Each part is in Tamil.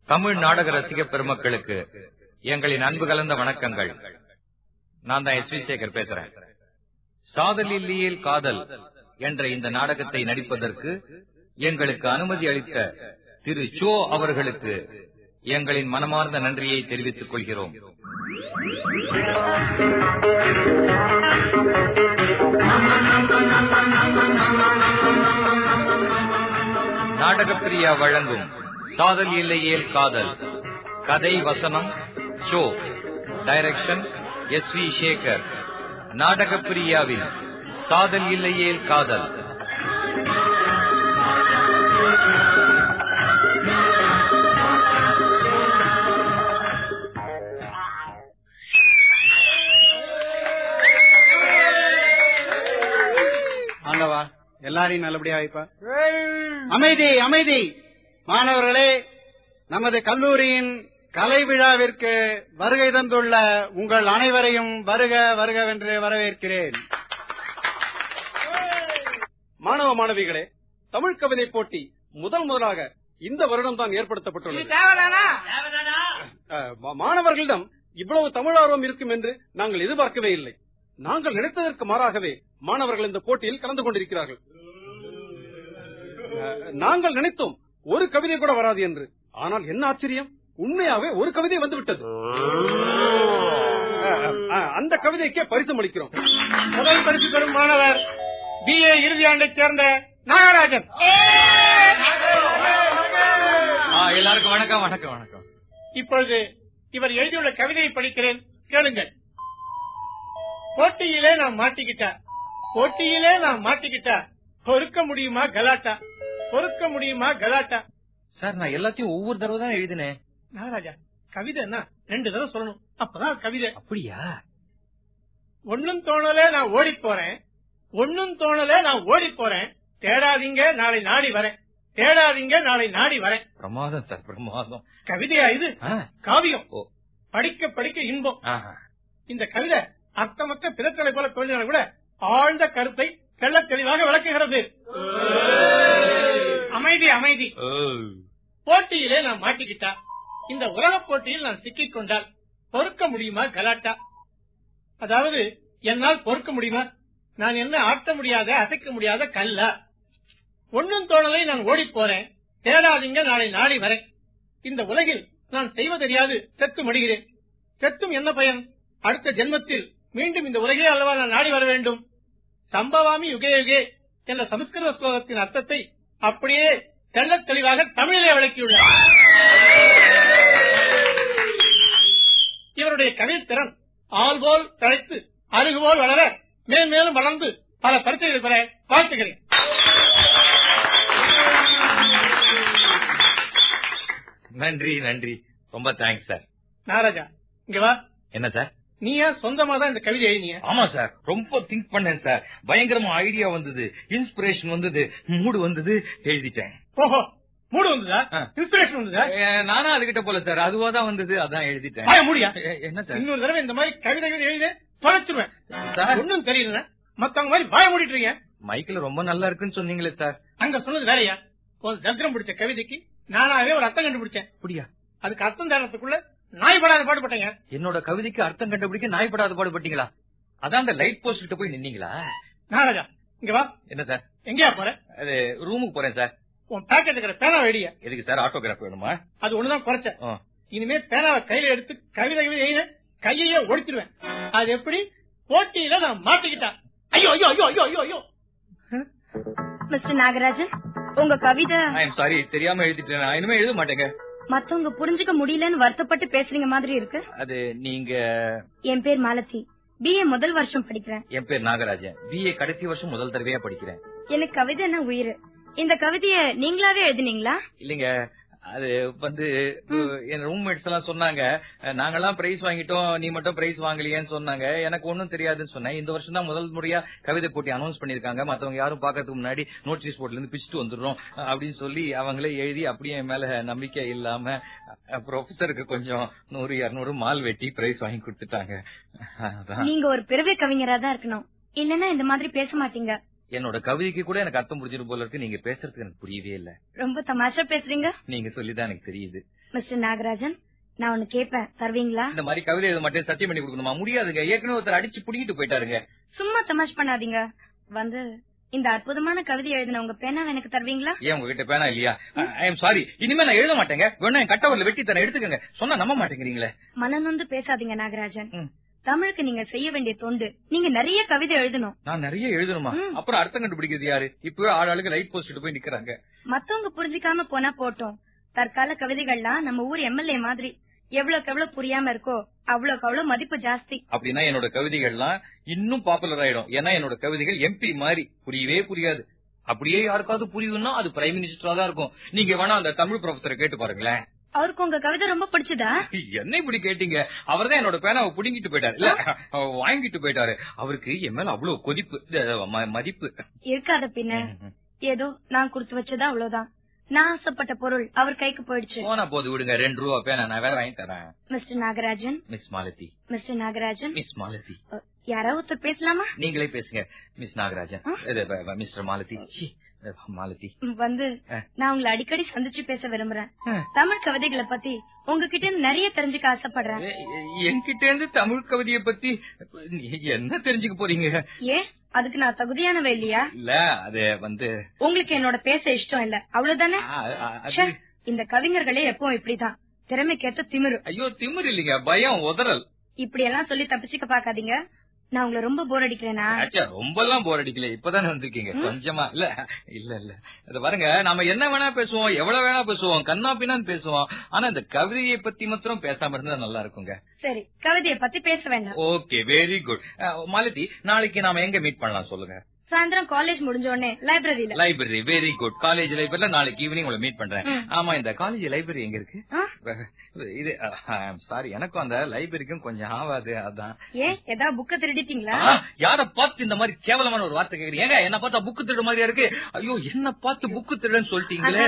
தமிழ் நாடக ரசிக பெருமக்களுக்கு எங்களின் அன்பு கலந்த வணக்கங்கள். நான் தான் எஸ் வி சேகர் பேசுறேன். சாதலில்லியில் காதல் என்ற இந்த நாடகத்தை நடிப்பதற்கு எங்களுக்கு அனுமதி அளித்த திரு சோ அவர்களுக்கு எங்களின் மனமார்ந்த நன்றியை தெரிவித்துக் கொள்கிறோம். நாடகப்பிரியா வழங்கும் சாதல் இல்லையேல் காதல். கதை வசனம் show, direction S V Shekhar. நாடகப்பிரியாவின் சாதல் இல்லையேல் காதல். ஆண்டவா, எல்லாரையும் நல்லபடியா வைப்பா. அமைதி அமைதி. மாணவர்களே, நமது கல்லூரியின் கலை விழாவிற்கு வருகை தந்துள்ள உங்கள் அனைவரையும் வருக வருகவென்று வரவேற்கிறேன். மாணவ மாணவிகளே, தமிழ் கவிதை போட்டி முதலாக இந்த வருடம் தான் ஏற்படுத்தப்பட்டுள்ளது. மாணவர்களிடம் இவ்வளவு தமிழ் ஆர்வம் இருக்கும் என்று நாங்கள் எதிர்பார்க்கவே இல்லை. நாங்கள் நினைத்ததற்கு மாறாகவே மாணவர்கள் இந்த போட்டியில் கலந்து கொண்டிருக்கிறார்கள். நாங்கள் நினைத்தோம் ஒரு கவிதை கூட வராது என்று. ஆனால் என்ன ஆச்சரியம், உண்மையாகவே ஒரு கவிதை வந்துவிட்டது. அந்த கவிதைக்கே பரிசு அளிக்கிறோம். முதல் பரிசு பெறும் மாணவர் BA இறுதி ஆண்டைச் சேர்ந்த நாகராஜன். எல்லாருக்கும் வணக்கம் வணக்கம் வணக்கம். இப்பொழுது இவர் எழுதியுள்ள கவிதையை படிக்கிறேன், கேளுங்கள். போட்டியிலே நான் மாட்டிக்கிட்டா பொறுக்க முடியுமா கலாட்டா, பொறுக்க முடியுமா கலாட்டா. சார், நான் எல்லாத்தையும் ஒவ்வொரு தடவை தான் எழுதினேன். நாகராஜா, கவிதைன்னா 2 தடவை சொல்லணும், அப்பதான் கவிதை. அப்படியா? ஒன்னும் தோணலே நான் ஓடி போறேன், தேடாதீங்க நாளை நாடி வரேன். பிரமாதம் சார், பிரமாதம். கவிதையா இது? காவியம். படிக்க படிக்க இன்பம். இந்த கவிதை அர்த்தமற்ற பிறத்தலை போல தோன்றினாலும் கூட ஆழ்ந்த கருத்தை தெள்ள தெளிவாக விளக்குகிறது. அமைதி அமைதி. போட்டியிலே நான் மாட்டிக்கிட்டா, இந்த உலக போட்டியில் நான் சிக்கிக் கொண்டால் பொறுக்க முடியுமா கலாட்டா. அதாவது, என்னால் பொறுக்க முடியுமா? நான் என்ன ஆட்ட முடியாத அசைக்க முடியாத கல்லா? ஒன்னும் தோணலை நான் ஓடி போறேன், தேடாதீங்க நாளை நாடி வரேன். இந்த உலகில் நான் செய்வதறியாது செத்து மடிகிறேன். செத்தும் என்ன பயன்? அடுத்த ஜென்மத்தில் மீண்டும் இந்த உலகே அல்லவா நான் நாடி வர வேண்டும். சம்பவாமி யுகே யுகே என்ற சமஸ்கிருத ஸ்லோகத்தின் அர்த்தத்தை அப்படியே தெள்ள தெளிவாக தமிழிலே விளக்கியுள்ளார். இவருடைய கவித்திறன் ஆள்போல் தழைத்து அருகுபோல் வளர மேன்மேலும் வளர்ந்து பல பரிசுகள் பெற வாழ்த்துகிறேன். நன்றி நன்றி, ரொம்ப தேங்க்ஸ் சார். நாராஜா, இங்க வா. என்ன சார்? நீ சொந்தமா தான் இந்த கவிதை எழுதிய? ஆமா சார், ரொம்ப திங்க் பண்ணேன் சார். பயங்கரமா ஐடியா வந்தது, இன்ஸ்பிரேஷன் வந்தது, மூடு வந்தது, எழுதிட்டேன். ஓஹோ, மூடு வந்ததா? இன்ஸ்பிரேஷன் வந்ததா? நானும் அதுகிட்ட போல சார், அதுவா தான் வந்தது, அதான் எழுதிட்டேன். முடியா? என்ன சார், இன்னொரு தடவை இந்த மாதிரி கவிதை எழுதி தொலைச்சிருவேன் சார். ஒன்னும் தெரியல, மத்தவங்க மாதிரி வாய மூடிட்டு. மைக்கில் ரொம்ப நல்லா இருக்குன்னு சொன்னீங்களே சார். அங்க சொன்னது வேறையா? ஒரு தந்திரம் பிடிச்ச கவிதைக்கு நானாவே ஒரு அர்த்தம் கண்டுபிடிச்சேன். அப்படியா? அதுக்கு அர்த்தம் தேடுறதுக்குள்ள நாய்படாத பாடுபட்டீங்க. என்னோட கவிதைக்கு அர்த்தம் கண்டுபிடிக்க நாய்படாத பாடுபட்டீங்களா? அதான் அந்த லைட் போஸ்ட் கிட்ட போய் நின்னீங்களா? நாராஜா, இங்க வா. என்ன சார்? எங்கயா போற? அது ரூமுக்கு போறேன் சார். உன் பேக்கெட் இருக்கிற பேனாவை ஐடியா. எதுக்கு சார்? ஆட்டோகிராஃப் வேணுமா? அது ஒண்ணுதான் குறைச்ச. இனிமே பேனாவை கையில எடுத்து கவிதை எழுத கையையே ஒடிச்சிருவேன். அது எப்படி? போட்டியில நான் மாட்டிக்கிட்டா. ஐயோ ஐயோ ஐயோ ஐயோ ஐயோ ஐயோ. மிஸ்டர் நாகராஜன், உங்க கவிதை. ஐ அம் சாரி, தெரியாம எழுதிட்டேன். நான் இனிமே எழுத மாட்டேங்க. மத்தவங்க புரிஞ்சுக்க முடியலன்னு வருத்தப்பட்டு பேசுறீங்க மாதிரி இருக்கு. அது நீங்க? என் பேர் மாலதி, BA முதல் வருஷம் படிக்கிறேன். என் பேர் நாகராஜன், BA கடைசி வருஷம் முதல் தடவையா படிக்கிறேன். எனக்கு கவிதைன்னா உயிர். இந்த கவிதைய நீங்களாவே எழுதினீங்களா? இல்லைங்க, அது என் ரூம்மேட்ஸ் எல்லாம் சொன்னாங்க, நாங்கெல்லாம் பிரைஸ் வாங்கிட்டோம், நீ மட்டும் பிரைஸ் வாங்கலையேன்னு சொன்னாங்க. எனக்கு ஒன்னும் தெரியாதுன்னு சொன்னேன். இந்த வருஷம் தான் முதல் முறையா கவிதை போட்டி அனௌன்ஸ் பண்ணிருக்காங்க. மத்தவங்க யாரும் பாக்கிறதுக்கு முன்னாடி நோட்டீஸ் போர்ட்ல இருந்து பிச்சுட்டு வந்துடுறோம் அப்படின்னு சொல்லி அவங்களே எழுதி அப்படியே என் மேல நம்பிக்கை இல்லாம ப்ரொஃபசருக்கு கொஞ்சம் 100-200 மால் வெட்டி பிரைஸ் வாங்கி கொடுத்துட்டாங்க. நீங்க ஒரு பிறவி கவிஞரா தான் இருக்கணும், இல்லன்னா இந்த மாதிரி பேச மாட்டீங்க. என்னோட கவிதைக்கு கூட எனக்கு அர்த்தம் புரிஞ்சிடும் போல இருக்கு. நீங்க பேசுறதுக்கு எனக்கு புரியவே இல்ல. ரொம்ப தமாஷா பேசுறீங்க. நீங்க சொல்லிதான் எனக்கு தெரியுது. மிஸ்டர் நாகராஜன், நான் ஒண்ணு கேட்பேன், தருவீங்களா? இந்த மாதிரி கவிதை எழுத மாட்டேன், சத்தியம் பண்ணி கொடுக்கணுமா? முடியாதுங்க, ஏற்கனவே ஒருத்தர் அடிச்சு புடிக்கிட்டு போயிட்டாருங்க. சும்மா தமாஷ் பண்ணாதீங்க. இந்த அற்புதமான கவிதை எழுதின உங்க பேனாவை எனக்கு தருவீங்களா? ஏன் உங்ககிட்ட பேனா இல்லையா? ஐ எம் சாரி, இனிமே நான் எழுத மாட்டேங்க. வேணா என் கட்டவரில் வெட்டி தரேன், எடுத்துக்கங்க. சொன்னா நம்ப மாட்டேங்கிறீங்களே. மனநொந்து பேசாதீங்க நாகராஜன். தமிழுக்கு நீங்க செய்ய வேண்டிய தொண்டு. நீங்க நிறைய கவிதை எழுதணும். நான் நிறைய எழுதணுமா? அப்புறம் அர்த்தம் கண்டுபிடிக்கிறது யாரு? இப்பவே ஆளுக்கு லைட் போஸ்ட் போய் நிக்கிறாங்க. மத்தவங்க புரிஞ்சிக்காம போனா போட்டோம். தற்கால கவிதைகள்லாம் நம்ம ஊர் எம்எல்ஏ மாதிரி எவ்வளவுக்கு எவ்வளவு புரியாம இருக்கோ அவ்வளவுக்கு அவ்வளவு மதிப்பு ஜாஸ்தி. அப்படின்னா என்னோட கவிதைகள்லாம் இன்னும் பாப்புலர் ஆயிடும். ஏன்னா என்னோட கவிதைகள் எம்பி மாதிரி புரியவே புரியாது. அப்படியே யாருக்காவது புரியுதுன்னா அது பிரைம் மினிஸ்டரா தான் இருக்கும். நீங்க வேணா அந்த தமிழ் ப்ரொஃபசரை கேட்டு பாருங்களேன். அவருக்கு உங்க கவிதை ரொம்ப பிடிச்சதா? என்ன இப்படி கேட்டீங்க? அவர் தான் என்னோட பேனாவை புடிங்கிட்டு போயிட்டாரு, இல்ல வாங்கிட்டு போயிட்டாரு. அவருக்கு என் மேல அவ்வளவு கொதிப்பு, மதிப்பு இருக்காத. பின்ன ஏதோ நான் கொடுத்து வச்சதா அவ்வளவுதான். நான் ஆசைப்பட்ட பொருள் அவர் கைக்கு போயிடுச்சு. போனா போது விடுங்க, 2 ரூபா பேனா நான் வேற வாங்கி தரேன். Mister Nagarajan. Miss Malathi. Mister Nagarajan. Miss Malathi. யாராவது பேசலாமா? நீங்களே பேசுங்க மிஸ் நாகராஜன். மிஸ்டர் மாலதி. மாலதி நான் உங்களை அடிக்கடி சந்திச்சு பேச விரும்புறேன். தமிழ் கவிதைகளை பத்தி உங்ககிட்ட இருந்து நிறைய தெரிஞ்சுக்க ஆசைப்படுறேன். என்கிட்ட இருந்து தமிழ் கவிதையை பத்தி என்ன தெரிஞ்சுக்க போறீங்க? ஏன் அதுக்கு நான் தகுதியானவே இல்லையா? இல்ல அது உங்களுக்கு என்னோட பேச இஷ்டம் இல்ல, அவ்வளவுதானே? இந்த கவிஞர்களே எப்பவும் இப்படிதான், திறமைக்கேற்ற திமிரு. ஐயோ, திமிரு இல்லைங்க, பயம், உதறல். இப்படி எல்லாம் சொல்லி தப்பிச்சுக்க பாக்காதீங்க. நான் உங்களை ரொம்ப போர் அடிக்கிறேனா? ரொம்ப எல்லாம் போர் அடிக்கல, இப்பதானே வந்திருக்கீங்க. கொஞ்சமா இல்ல இல்ல இல்ல அது பாருங்க, நாம என்ன வேணா பேசுவோம், எவ்வளவு வேணா பேசுவோம், கண்ணா பின்னான்னு பேசுவோம். ஆனா இந்த கவிதையை பத்தி மாத்திரம் பேசாம இருந்தா நல்லா இருக்குங்க. சரி, கவிதையை பத்தி பேச வேண்டாம். Okay, very good. மாலதி, நாளைக்கு நாம எங்க மீட் பண்ணலாம் சொல்லுங்க? சாயந்தரம் காலேஜ் முடிஞ்ச உடனே லைப்ரரியில. Library, very good. காலேஜ் லைப்ரரியில நாளைக்கு ஈவினிங் உங்களை மீட் பண்றேன். ஆமா, இந்த காலேஜ் லைப்ரரி எங்க இருக்கு? இது சாரி, எனக்கும் அந்த லைப்ரரிக்கும் கொஞ்சம் ஆவாது, அதான். ஏன் ஏதாவது புக்க திருடிட்டீங்களா? யார பார்த்து இந்த மாதிரி கேவலமான ஒரு வார்த்தை கேக்குறீங்க? என்ன பார்த்தா புக்கு திருடு மாதிரியா இருக்கு? ஐயோ, என்ன பார்த்து புக்கு திருடுன்னு சொல்லிட்டீங்களே.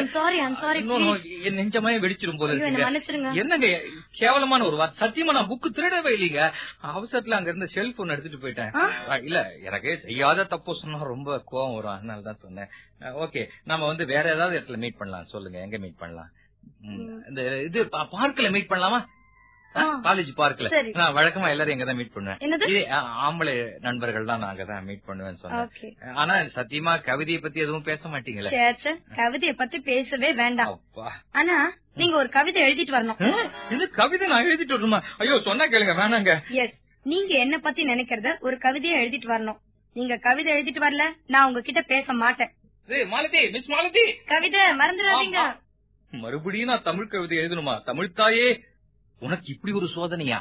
என் நெஞ்சமே வெடிச்சிரும் போல இருக்கு. என்னங்க கேவலமான ஒரு வார்த்தை. சத்தியமா நான் புக்கு திருடவே இல்லைங்க. அவசரத்துல அங்க இருந்த செல்போன் எடுத்துட்டு போயிட்டேன். இல்ல, எனக்கு செய்யாத தப்பு சொன்னா ரொம்ப கோவம் வரும், அதனாலதான் சொன்னேன். ஓகே, நம்ம வேற ஏதாவது இடத்துல மீட் பண்ணலாம். சொல்லுங்க, எங்க மீட் பண்ணலாம்? இந்த இது பார்க்ல மீட் பண்ணலாமா? காலேஜ் பார்க்ல. நான் வழக்கமா எல்லாரும் எங்கதான் மீட் பண்ணுவேன். ஆம்பளை நண்பர்கள் தான் நான் அங்கதான் மீட் பண்ணுவேன்னு சொன்னேன். ஆனா சத்தியமா கவிதையை பத்தி எதுவும் பேச மாட்டீங்களே? கவிதையை பத்தி பேசவே வேண்டாம். ஆனா நீங்க ஒரு கவிதை எழுதிட்டு வரணும். இது கவிதை நான் எழுதிட்டு வரணுமா? ஐயோ, சொன்னா கேளுங்க, வேணாங்க. எஸ், நீங்க என்ன பத்தி நினைக்கிறத ஒரு கவிதையை எழுதிட்டு வரணும். நீங்க கவிதை எழுதிட்டு வரல, நான் உங்ககிட்ட பேச மாட்டேன். மாலதி, மிஸ் மாலதி, கவிதை மறந்துடாதீங்க. மறுபடியும் நான் தமிழ் கவிதை எழுதணுமா? தமிழ் தாயே, உனக்கு இப்படி ஒரு சோதனையா?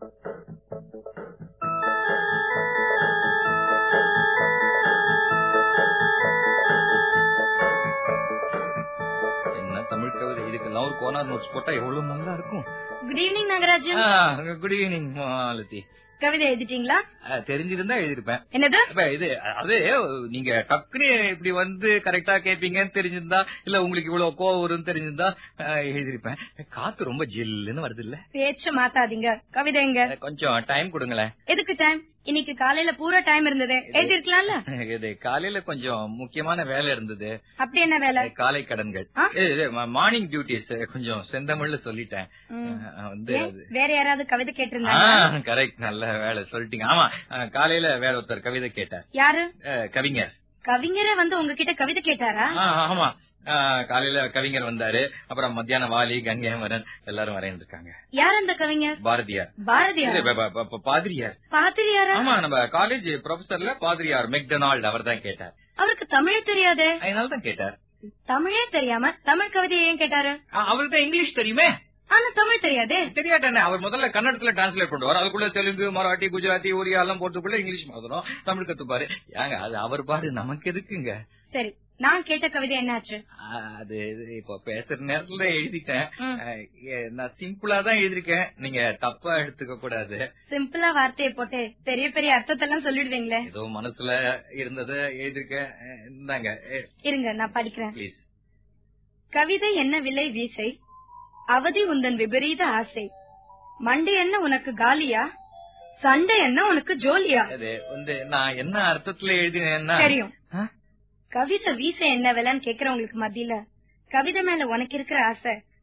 என்ன தமிழ் கவிதை? இதுக்கெல்லாம் ஒரு கோனார் நோட்ஸ் போட்டா எவ்வளவு நல்லா இருக்கும். Good evening Nagarajan. Good evening Malathi. கவிதை எழுதிட்டீங்களா? தெரிஞ்சிருந்தா எழுதிருப்பேன். என்னது இது? அது நீங்க டக்குனு இப்படி கரெக்டா கேப்பீங்கன்னு தெரிஞ்சிருந்தா, இல்ல உங்களுக்கு இவ்வளவு கோவம் வரும்னு தெரிஞ்சிருந்தா எழுதிருப்பேன். காத்து ரொம்ப ஜில்லுன்னு வருது இல்ல? பேச்ச மாத்தாதீங்க. கவிதை எங்க? கொஞ்சம் டைம் கொடுங்களேன். எதுக்கு டைம்? இன்னைக்கு காலையில பூரா டைம் இருந்தது, எழுதிருக்கலாம்ல. இது காலையில கொஞ்சம் முக்கியமான வேலை இருந்தது. அப்படி என்ன வேலை? காலை கடன்கள், மார்னிங் டியூட்டிஸ் கொஞ்சம் செந்தமிழ்ல சொல்லிட்டேன். வேற யாராவது கவிதை கேட்டிருந்தாங்க? கரெக்ட், நல்ல வேலை சொல்லிட்டீங்க. ஆமா, காலையில வேற ஒருத்தர் கவிதை கேட்டார். யாரு? கவிஞர். கவிஞரே உங்ககிட்ட கவிதை கேட்டாரா? ஆமா, காலையில கவிஞர் வந்தாரு. அப்புறம் மத்தியானம் வாலி, கங்கைமரன் எல்லாரும் வரைந்து இருக்காங்க. யார் அந்த கவிஞர்? பாரதியார். பாதிரியார். பாதிரியாரா? ஆமா, நம்ம காலேஜ் ப்ரொஃபசர்ல பாதிரியார் மெக்டொனால்ட், அவர் தான் கேட்டார். அவருக்கு தமிழே தெரியாது, அதனாலதான் கேட்டார். தமிழே தெரியாம தமிழ் கவிதையை ஏன் கேட்டாரு? அவருக்கு தான் இங்கிலீஷ் தெரியுமே, ஆனா தமிழ் தெரியாதே. தெரியாட்டே. அவர் முதல்ல கன்னடத்துல டிரான்ஸ்லேட் பண்ணுவார், அதுக்குள்ள தெலுங்கு, மராட்டி, குஜராத்தி, ஒரியா எல்லாம் போட்டுக்குள்ள இங்கிலீஷ் மாத்தணும், தமிழ் கத்துப்பாரு. ஏங்க அது அவர் பாரு, நமக்கு எதுக்குங்க? சரி, நான் கேட்ட கவிதை என்னாச்சு? அது இப்ப பேசுற நேரத்துல எழுதிட்டேன். நான் சிம்பிளா தான் எழுதிருக்கேன், நீங்க தப்பா எடுத்துக்க கூடாது. சிம்பிளா வார்த்தையை போட்டு பெரிய பெரிய அர்த்தத்தெல்லாம் சொல்லிடுவீங்களே. ஏதோ மனசுல இருந்தத எழுதிருக்கேன். இந்தாங்க, இருங்க நான் படிக்கிறேன். ப்ளீஸ். கவிதை என்ன விலை வீசை, அவதி உந்தன் விபரீத ஆசை, மண்டை என்ன உனக்கு காலியா, சண்டை என்ன உனக்கு ஜோலியா. நான் என்ன அர்த்தத்துல எழுதினேன்னா தெரியும். கவிதை வீச என்ன விலைன்னு கேக்குறவங்களுக்கு மத்தியில கவிதை மேல உனக்கு இருக்கிற ஆசை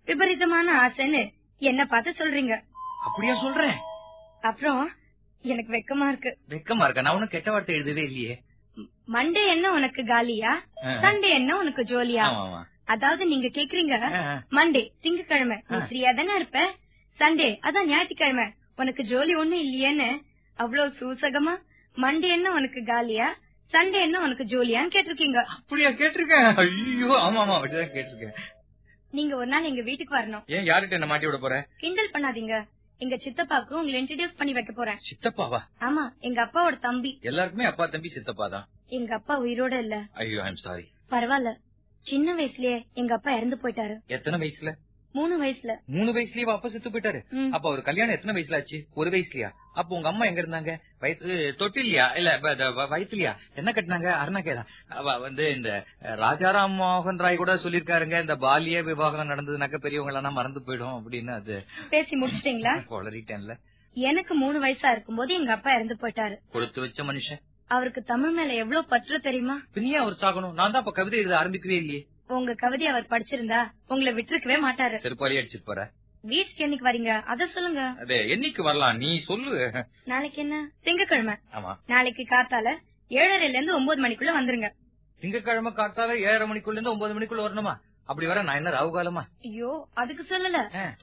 விபரீதமான ஆசைன்னு என்ன பார்த்து சொல்றீங்க. அப்படியா சொல்றேன்? அப்புறம் எனக்கு வெக்கமா இருக்கு. வெக்கமா இருக்க? நான் ஒன்னும் கெட்ட வார்த்தை எழுதவே இல்லையே. மண்டே என்ன உனக்கு காலியா, சண்டே என்ன உனக்கு ஜோலியா? அதாவது நீங்க கேக்குறீங்க, மண்டே திங்கக்கிழமை நீ ஃப்ரீயா தானே இருப்ப, சண்டே அதான் ஞாயிற்றுக்கிழமை உனக்கு ஜோலி ஒண்ணும் இல்லையேன்னு அவ்வளவு சூசகமா மண்டே என்ன உனக்கு காலியா, சண்டே என்ன உனக்கு ஜோலியான்னு கேட்டிருக்கீங்க. அப்படியா கேட்டிருக்கேன்? ஐயோ ஆமா ஆமா அப்படிதான் கேட்டிருக்கேன். நீங்க ஒரு நாள் எங்க வீட்டுக்கு வரணும். ஏன் யார்கிட்ட என்ன மாட்டி விட போற? கிண்டல் பண்ணாதீங்க. எங்க சித்தப்பாக்கு உங்களை இன்ட்ரோடியூஸ் பண்ணி வைக்க போறேன். சித்தப்பாவா? ஆமா, எங்க அப்பாவோட தம்பி. எல்லாருக்குமே அப்பா தம்பி சித்தப்பா தான். எங்க அப்பா உயிரோட இல்ல. ஐயோ ஐ அம் சாரி. பரவாயில்ல, சின்ன வயசுலயே எங்க அப்பா இறந்து போயிட்டாரு. எத்தனை வயசுல? 3 வயசுல. 3 வயசுலயே அப்பா செத்து போயிட்டாரு? அப்ப ஒரு கல்யாணம் எத்தனை வயசுல ஆச்சு? 1 வயசுலயா? அப்ப உங்க அம்மா எங்க இருந்தாங்க? வயசு தொட்டிலையா இல்ல வயசுலயா? என்ன கட்டினாங்க? அருணாக்கேதான். இந்த ராஜாராம் மோகன் ராய் கூட சொல்லிருக்காருங்க, இந்த பாலிய விவாகம் நடந்ததுனாக்க பெரியவங்க எல்லாம் மறந்து போயிடும் அப்படின்னு. அது பேசி முடிச்சிட்டீங்களா? வளரிட்டேன்ல. எனக்கு 3 வயசா இருக்கும்போது எங்க அப்பா இறந்து போயிட்டாரு. கொடுத்து வச்ச மனுஷன். அவருக்கு தமிழ் மேல எவ்வளவு பற்று தெரியுமா? பின்னியா அவர் சாகணும்? நான் தான் அப்ப கவிதை எழுத ஆரம்பிக்கவே இல்லையே. உங்க கவிதை அவர் படிச்சிருந்தா உங்களை விட்டுருக்கவே மாட்டாரு. செருப்பாளி அடிச்சிட்டு போற. வீட்டுக்கு என்னைக்கு வரீங்க அத சொல்லுங்க. அதே என்னைக்கு வரலாம் நீ சொல்லு. நாளைக்கு என்ன? திங்கக்கிழமை. ஆமா, நாளைக்கு காத்தால 7:30 இருந்து 9 மணிக்குள்ள வந்துருங்க. திங்கக்கிழமை காத்தால 7:30 மணிக்குள்ள இருந்து 9 மணிக்குள்ள வரணுமா? அப்படி வர நான் என்ன ராவு காலமா? ஐயோ அதுக்கு சொல்லல.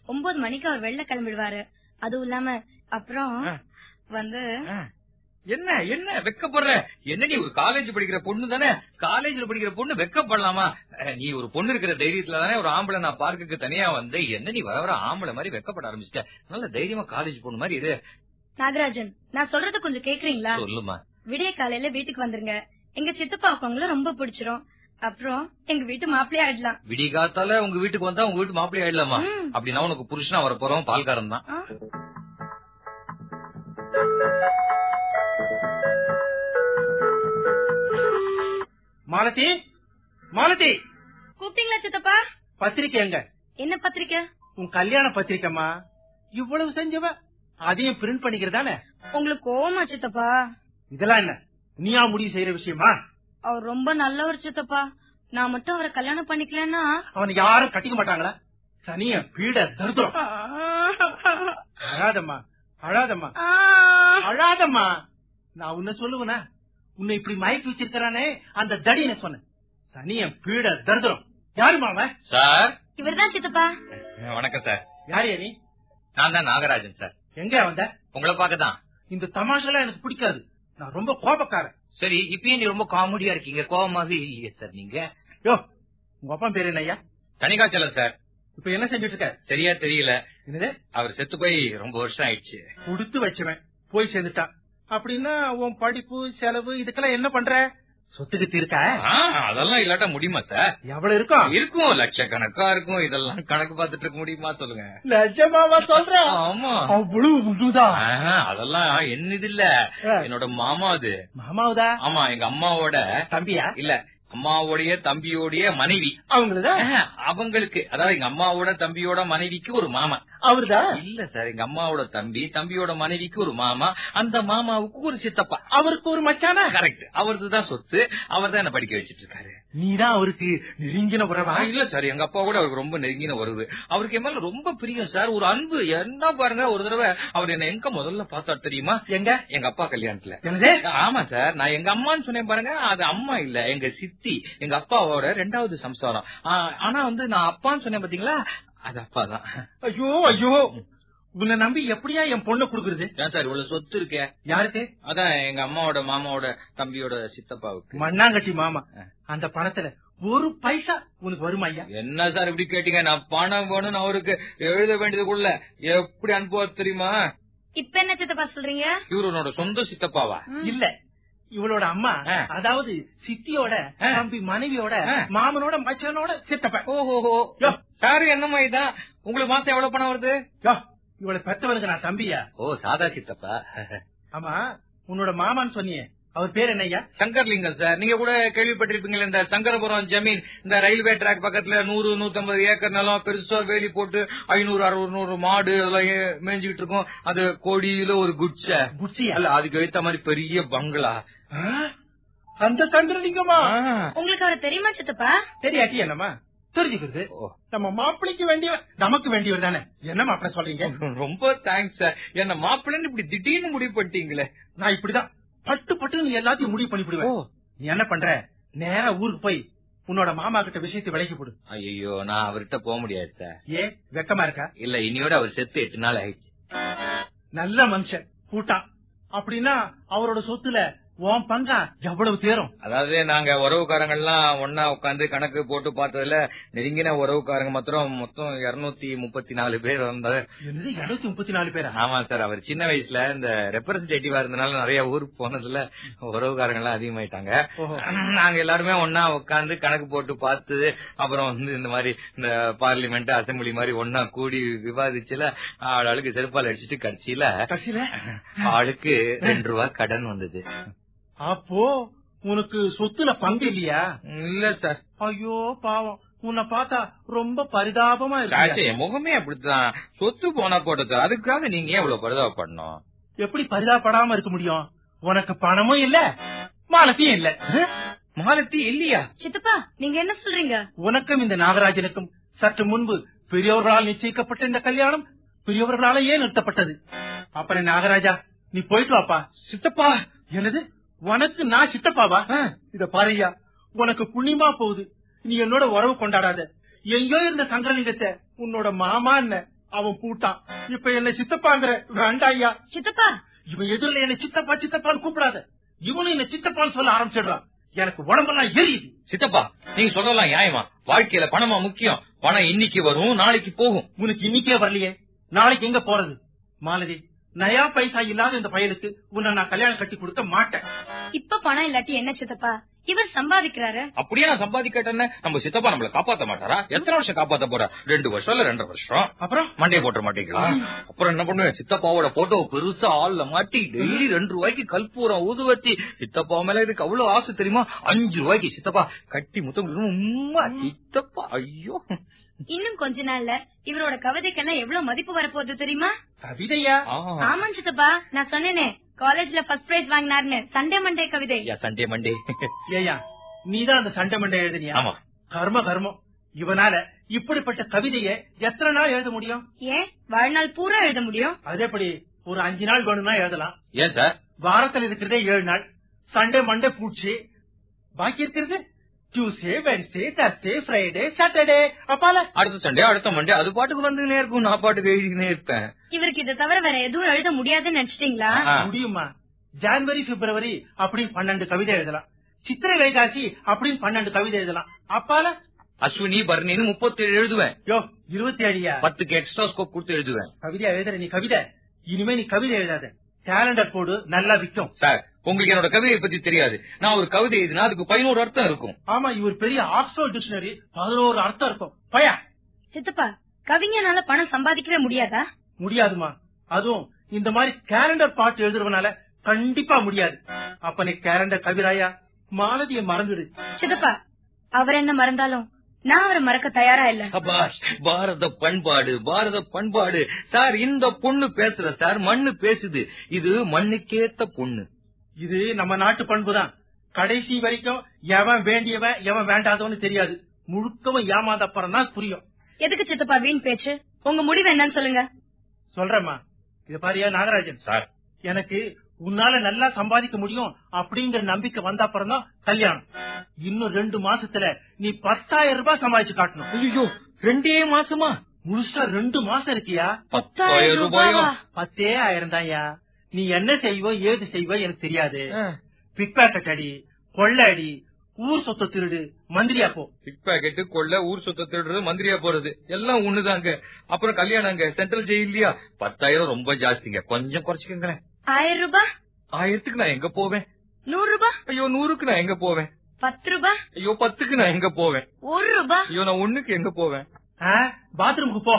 9 மணிக்கு அவர் வெளில கிளம்பிடுவாரு. அதுவும் இல்லாம அப்புறம் வந்து என்ன என்ன வெக்கப்படுற? என்ன நீ ஒரு காலேஜ் படிக்கிற பொண்ணு தானே? காலேஜ்ல படிக்கிற பொண்ணு வெக்கப்படலாமா? நீ ஒரு பொண்ணு இருக்கிற தைரியத்துல தானே ஒரு ஆம்பளை நான் பார்க்குக்கு தனியா வந்து என்ன நீ வர ஆம்பளை மாதிரி வெக்கப்பட ஆரம்பிச்சிட்ட. நல்ல தைரியமா காலேஜ் பொண்ணு மாதிரி இது. நாகராஜன், நான் சொல்றத கொஞ்சம் கேக்குறீங்களா? சொல்லுமா. விடிய காலையில வீட்டுக்கு வந்துருங்க. எங்க சித்தப்பாவுக்கு உங்களை ரொம்ப பிடிச்சிரும். அப்புறம் எங்க வீட்டு மாப்பிள்ளையா ஆயிடலாம். விடிய காத்தால உங்க வீட்டுக்கு வந்தா உங்க வீட்டு மாப்பிள்ளையா ஆயிடலாமா? அப்படின்னா உனக்கு புருஷனா வர போறோம் பால்காரன் தான். மாலதி, மாலதி, கூப்பிட்டீங்களா சித்தப்பா? பத்திரிக்கை எங்க? என்ன பத்திரிக்கை? உன் கல்யாண பத்திரிக்கைமா. இவ்வளவு செஞ்சவ அதையும் பிரிண்ட் பண்ணிக்கிறதானே? உங்களுக்கு கோவமா சித்தப்பா? இதெல்லாம் என்ன நீயா முடிவு செய்யற விஷயமா? அவர் ரொம்ப நல்லவர் சித்தப்பா. நான் மட்டும் அவரை கல்யாணம் பண்ணிக்கலன்னா அவனை யாரும் கட்டிக்க மாட்டாங்களா? சனிய பீட தருதும். அழாதம்மா, அழாதம்மா, அழாதம்மா. நான் உன்ன சொல்லுவனா? உன்னை இப்படி மயக்கி வச்சிருக்கானே அந்த தடியனை சொன்னேன். சனிய பீட தருதும். யாருமா அவன்? சார், இவர்தான் சித்தப்பா. வணக்கம் சார். யாரு நீ? நான் தான் நாகராஜன் சார். எங்க வந்த? உங்களை பாக்கதான். இந்த தமாஷெல்லாம் எனக்கு பிடிக்காது. நான் ரொம்ப கோபக்காரன். சரி, இப்பயே நீ ரொம்ப காமெடியா இருக்கீங்க. கோபமாவே இல்லையே சார் நீங்க. யோ, உங்க அப்பா பேரு என்னய்யா? தனிகாச்சலம் சார். இப்ப என்ன செஞ்சுட்டு இருக்க? சரியா தெரியல. என்னது? அவர் செத்து போய் ரொம்ப வருஷம் ஆயிடுச்சு. கொடுத்து வச்சவன் போய் சேர்ந்துட்டான். அப்படின்னா உன் படிப்பு செலவு இதுக்கெல்லாம் என்ன பண்ற? சொத்துக்கு தீர்க்க அதெல்லாம் இல்லாட்ட முடியுமா சார்? எவ்வளவு இருக்கும்? இருக்கும், லட்சக்கணக்கா இருக்கும். இதெல்லாம் கணக்கு பார்த்துட்டு இருக்க முடியுமா சொல்லுங்க? லட்சமாவா சொல்ற? ஆமா, அவ்வளவு உண்டுதான். அதெல்லாம் என்னது இல்ல, என்னோட மாமா. அது மாமாவுதா? ஆமா, எங்க அம்மாவோட தம்பியா? இல்ல, அம்மாவுடைய தம்பியோடைய மனைவி. அவங்களுக்கு, அதாவது எங்க அம்மாவோட தம்பியோட மனைவிக்கு ஒரு மாமா. அவருதான்? இல்ல சார், எங்க அம்மாவோட தம்பியோட மனைவிக்கு ஒரு மாமா. அந்த மாமாவுக்கு ஒரு சித்தப்பா. அவருக்கு ஒரு மச்சானா? கரெக்ட். அவருதான் சொத்து. அவர் தான் என்ன படிக்க வச்சிட்டு இருக்காரு. நீதான் அவருக்கு நெருங்கின உறவா? இல்ல சார், எங்க அப்பா கூட அவருக்கு ரொம்ப நெருங்கின உறவு. அவருக்கு என் மேல ரொம்ப பிரியம் சார். ஒரு அன்பு. என்ன பாருங்க, ஒரு தடவை அவர் என்ன எங்க முதல்ல பார்த்தா தெரியுமா? எங்க? எங்க அப்பா கல்யாணத்துல. ஆமா சார், நான் எங்க அம்மான்னு சொன்னேன் பாருங்க, அது அம்மா இல்ல, எங்க சித்தி, எங்க அப்பாவோட 2வது சம்சாரம். ஆனா நான் அப்பான்னு சொன்னேன் பாத்தீங்களா, அது அப்பாதான். ஐயோ ஐயோ, உன்னை நம்பி எப்படியா என் பொண்ணை குடுக்குறது? சார், இவ்வளவு சொத்து இருக்கே. யாருக்கு? அதான் எங்க அம்மாவோட மாமாவோட தம்பியோட சித்தப்பாவுக்கு. மண்ணாங்கட்டி மாமா. அந்த பணத்துல ஒரு பைசா உனக்கு வருமா ஐயா? என்ன சார் இப்படி கேட்டீங்க? நான் பணம் வேணும்னு அவருக்கு எழுத வேண்டியதுக்குள்ள எப்படி அனுப்புவார் தெரியுமா? இப்ப என்ன சித்தப்பா சொல்றீங்க? இவரோட சொந்த சித்தப்பாவா? இல்ல, இவளோட அம்மா, அதாவது சித்தியோட தம்பி மனைவியோட மாமனோட மச்சனோட சித்தப்பா. ஓஹோ சாரு, என்னமா இதான்? உங்களுக்கு மாசம் எவ்வளவு பணம் வருது? இவளை பெத்தவனுக்கு நான் தம்பியா? ஓ, சாதா சித்தப்பா. ஆமா, உன்னோட மாமான்னு சொன்னியே, அவர் பேர் என்னய்யா? சங்கர்லிங்கம் சார். நீங்க கூட கேள்விப்பட்டிருப்பீங்களா, இந்த சங்கரபுரம் ஜமீன், இந்த ரயில்வே ட்ராக் பக்கத்துல 100-150 ஏக்கர் நிலம், பெருசா வேலி போட்டு 500-600 மாடு அதெல்லாம் மேய்ஞ்சிட்டு இருக்கும். அது கோடியில ஒரு குட்சியா அல்ல, அதுக்கு எழுத்த மாதிரி பெரிய பங்களா. அந்த சங்கரலிங்கமா? உங்களுக்கு அவரை தெரியுமா சித்தப்பா? தெரியாட்டி என்னமா? தெரிஞ்சுக்கிறது. நம்ம மாப்பிள்ளைக்கு வேண்டியவர் நமக்கு வேண்டியவர் தானே. என்ன மாப்பிள்ள சொல்றீங்க? ரொம்ப தேங்க்ஸ் சார். என்ன மாப்பிள்ளன்னு இப்படி திடீர்னு முடிவு பண்ணிட்டீங்களே. நான் இப்படிதான் பட்டு நீ எல்லாத்தையும் முடிவு பண்ணிவிடுவேன். நீ என்ன பண்ற, நேரா ஊருக்கு போய் உன்னோட மாமா கிட்ட விஷயத்தை விலைக்கு போடு. ஐயோ, நான் அவர்கிட்ட போக முடியாது சார். ஏன் வெக்கமா இருக்கா? இல்ல, இன்னையோட அவர் செத்து 8 நாள் ஆயிடுச்சு. நல்ல மனுஷன் கூட்டான். அப்படின்னா அவரோட சொத்துல உன் பங்கா எவ்வளவு தேரும்? அதாவது நாங்க உறவுக்காரங்க எல்லாம் ஒன்னா உட்காந்து கணக்கு போட்டு பார்த்ததுல நெருங்கின உறவுக்காரங்க மொத்தம் 234 பேர் வந்தாரு. 234 பேரா? ஆமா சார். அவர் சின்ன வயசுல இந்த ரெப்ரசன்டேட்டிவா இருந்தனால நிறைய ஊருக்கு போனதுல உறவுக்காரங்க எல்லாம் அதிகமாயிட்டாங்க. நாங்க எல்லாருமே ஒன்னா உட்காந்து கணக்கு போட்டு பார்த்து அப்புறம் வந்து இந்த மாதிரி இந்த பார்லிமெண்ட் அசம்பிளி மாதிரி ஒன்னா கூடி விவாதிச்சுல ஆளுக்கு செருப்பால் அடிச்சுட்டு கட்சியில ஆளுக்கு 2 ரூபாய் கடன் வந்தது. அப்போ உனக்கு சொத்துல பங்கு இல்லையா? இல்ல சார். ஐயோ பாவம், உன்னை பார்த்தா ரொம்ப பரிதாபமா இருக்கு. முகமே அப்படித்தான். சொத்து போனா போட்டது, அதுக்காக நீங்க ஏன் இவ்வளவு பரிதாபப்படணும்? எப்படி பரிதாபப்படாம இருக்க முடியும்? உனக்கு பணமும் இல்ல, மாலத்தியும் இல்ல. மாலத்தி இல்லையா? சித்தப்பா, நீங்க என்ன சொல்றீங்க? உனக்கும் இந்த நாகராஜனுக்கும் சற்று முன்பு பெரியவர்களால் நிச்சயிக்கப்பட்ட இந்த கல்யாணம் பெரியவர்களால ஏன் நிறுத்தப்பட்டது? அப்புறம் நாகராஜா, நீ போயிட்டு வாப்பா. சித்தப்பா? என்னது, உனக்கு நான் சித்தப்பாவா? இத பாருயா, உனக்கு புண்ணியமா போகுது. நீ என்னோட உறவு கொண்டாடாத. எங்கயோ இருந்த சங்கரலிங்கத்தை உன்னோட மாமா என்ன அவன் பூட்டான். இப்ப என்ன சித்தப்பாங்கிற? வேண்டாயா. சித்தப்பா, இவன் எதிரில என்ன சித்தப்பா சித்தப்பான்னு கூப்பிடாத. இவனும் என்ன சித்தப்பான்னு சொல்ல ஆரம்பிச்சிடுறான். எனக்கு உடம்பெல்லாம் எரியுது. சித்தப்பா, நீங்க சொல்லலாம் நியாயமா? வாழ்க்கையில பணமா முக்கியம். பணம் இன்னைக்கு வரும், நாளைக்கு போகும். உனக்கு இன்னைக்கே வரலையே, நாளைக்கு எங்க போறது? மாலதி, நயா பைசா இல்லாத இந்த பயலுக்கு உன்னை நான் கல்யாணம் கட்டி கொடுக்க மாட்டேன். இப்ப பணம் இல்லாட்டி என்ன சித்தப்பா? இவர் சம்பாதிக்கிறாரு. அப்படியே நான் சம்பாதிக்கட்டேன்னு நம்ம சித்தப்பா நம்மள காப்பாத்த மாட்டாரா? எத்தனை வருஷம் காப்பாத்த போறா? 2 வருஷம் இல்ல 2.5 வருஷம். அப்புறம் மண்டையை போட்ட மாட்டீங்களா? அப்புறம் என்ன பண்ணுவேன்? சித்தப்பாவோட போட்டோ பெருசா ஆள்ல மாட்டி டெய்லி 2 ரூபாய்க்கு கற்பூரம் ஊதுவத்தி. சித்தப்பா மேல இதுக்கு அவ்வளவு ஆசை தெரியுமா? 5 ரூபாய்க்கு சித்தப்பா கட்டி முத்தம். சித்தப்பா ஐயோ, இன்னும் கொஞ்ச நாள்ல இவரோட கவிதைக்கெல்லாம் எவ்வளவு மதிப்பு வரப்போகுது தெரியுமா? கவிதையா? ஆமா சித்தப்பா, நான் சொன்னேனே காலேஜ்ல ஃபர்ஸ்ட் பிரைஸ் வாங்கினார்னு. சண்டே மண்டே கவிதை. Sunday Monday. ஏயா, நீதான் அந்த சண்டே மண்டே எழுதினியா? ஆமா. கர்மம். இவனால இப்படிப்பட்ட கவிதையை எத்தனை நாள் எழுத முடியும்? ஏன் வாழ்நாள் பூரா எழுத முடியும்? அதேபடி ஒரு 5 நாள் வேணும்னா எழுதலாம். ஏன் சார்? வாரத்தில் இருக்கிறதே 7 நாள். சண்டே மண்டே பூச்சி, பாக்கி இருக்கிறது Tuesday, Wednesday, Thursday, Friday, Saturday. அப்பால அடுத்த சண்டே, அடுத்த மண்டே, அது பாட்டுக்கு வந்துனே இருக்கும். நான் பாட்டுக்கு எழுதினே இருப்பேன். இவருக்கு இதை தவிர வேற எதுவும் எழுத முடியாதுன்னு நினைச்சிட்டீங்களா? முடியுமா? ஜனவரி பிப்ரவரி அப்படின்னு 12 கவிதை எழுதலாம். சித்திரை வைகாசி அப்படின்னு 12 கவிதை எழுதலாம். அப்பால அஸ்வினி பர்ணின்னு 37 எழுதுவேன். யோ 27 10க்கு எக்ஸ்ட்ரா ஸ்கோப் கொடுத்து எழுதுவேன். கவிதை எழுதுற நீ கவிதை. இனிமே நீ கவிதை எழுதாத. கேலண்டர் போடு, நல்லா விக்கும். சார், உங்களுக்கு என்னோட கவிதையை பத்தி தெரியாது. நான் ஒரு கவிதை எழுதினா அதுக்கு 11 அர்த்தம் இருக்கும். ஆமா, இவர் பெரிய ஆக்ஸ்போர்ட் டிக்ஷனரி, 11 அர்த்தம் இருக்கும். பயா சித்தப்பா, கவிஞனால பணம் சம்பாதிக்கவே முடியாதா? முடியாதுமா. அதுவும் இந்த மாதிரி கேலண்டர் பாட்டு எழுதுறவனால கண்டிப்பா முடியாது. அப்ப நீ கேலண்டர் கவிராயா, மாலதியை மறந்துடு. சித்தப்பா, அவர் என்ன மறந்தாலும் நான் அவரை மறக்க தயாரா இல்ல. பாரத பண்பாடு சார். இந்த பொண்ணு பேசுற சார், மண்ணு பேசுது. இது மண்ணுக்கேத்த பொண்ணு. இது நம்ம நாட்டு பண்புதான். கடைசி வரைக்கும் எவன் வேண்டியவன் எவன் வேண்டாதவன்னு தெரியாது. முழுக்கவும் ஏமாந்தப்பறம் தான் புரியும். எதுக்கு சித்தப்பா வீண் பேச்சு? உங்க முடிவு என்னன்னு சொல்லுங்க. சொல்றேம்மா. இது பாரியா நாகராஜன் சார், எனக்கு உன்னால நல்லா சம்பாதிக்க முடியும் அப்படிங்கிற நம்பிக்கை வந்த அப்புறம் தான் கல்யாணம். இன்னும் 2 மாசத்துல நீ 10,000 ரூபாய் சம்பாதிச்சு காட்டணும். ஐயோ, 2 மாசமா? முழுசா 2 மாசம் இருக்கியா? 10,000 ரூபாயா? 10,000 தான்யா. நீ என்ன செய்வோ ஏது செய்வோ எனக்கு தெரியாது. பிக் பாக்கெட் அடி, கொள்ள அடி, ஊர் சொத்த திருடு, மந்திரியா போ. பிக் பாக்கெட், கொள்ள, ஊர் சொத்த திருடுறது, மந்திரியா போறது எல்லாம் ஒண்ணுதாங்க. அப்புறம் கல்யாணம் சென்ட்ரல் ஜெயிலியா? 10,000 ரொம்ப ஜாஸ்திங்க, கொஞ்சம் குறைச்சிக்கங்களேன். 1000 ரூபாய்? 1000க்கு நான் எங்க போவேன்? 100 ரூபாய்? ஐயோ, 100க்கு நான் எங்க போவேன்? 10 ரூபாய்? ஐயோ, 10க்கு நான் எங்க போவேன்? 1 ரூபாய்? ஐயோ, நான் 1க்கு எங்க போவேன்? பாத்ரூமுக்கு போ.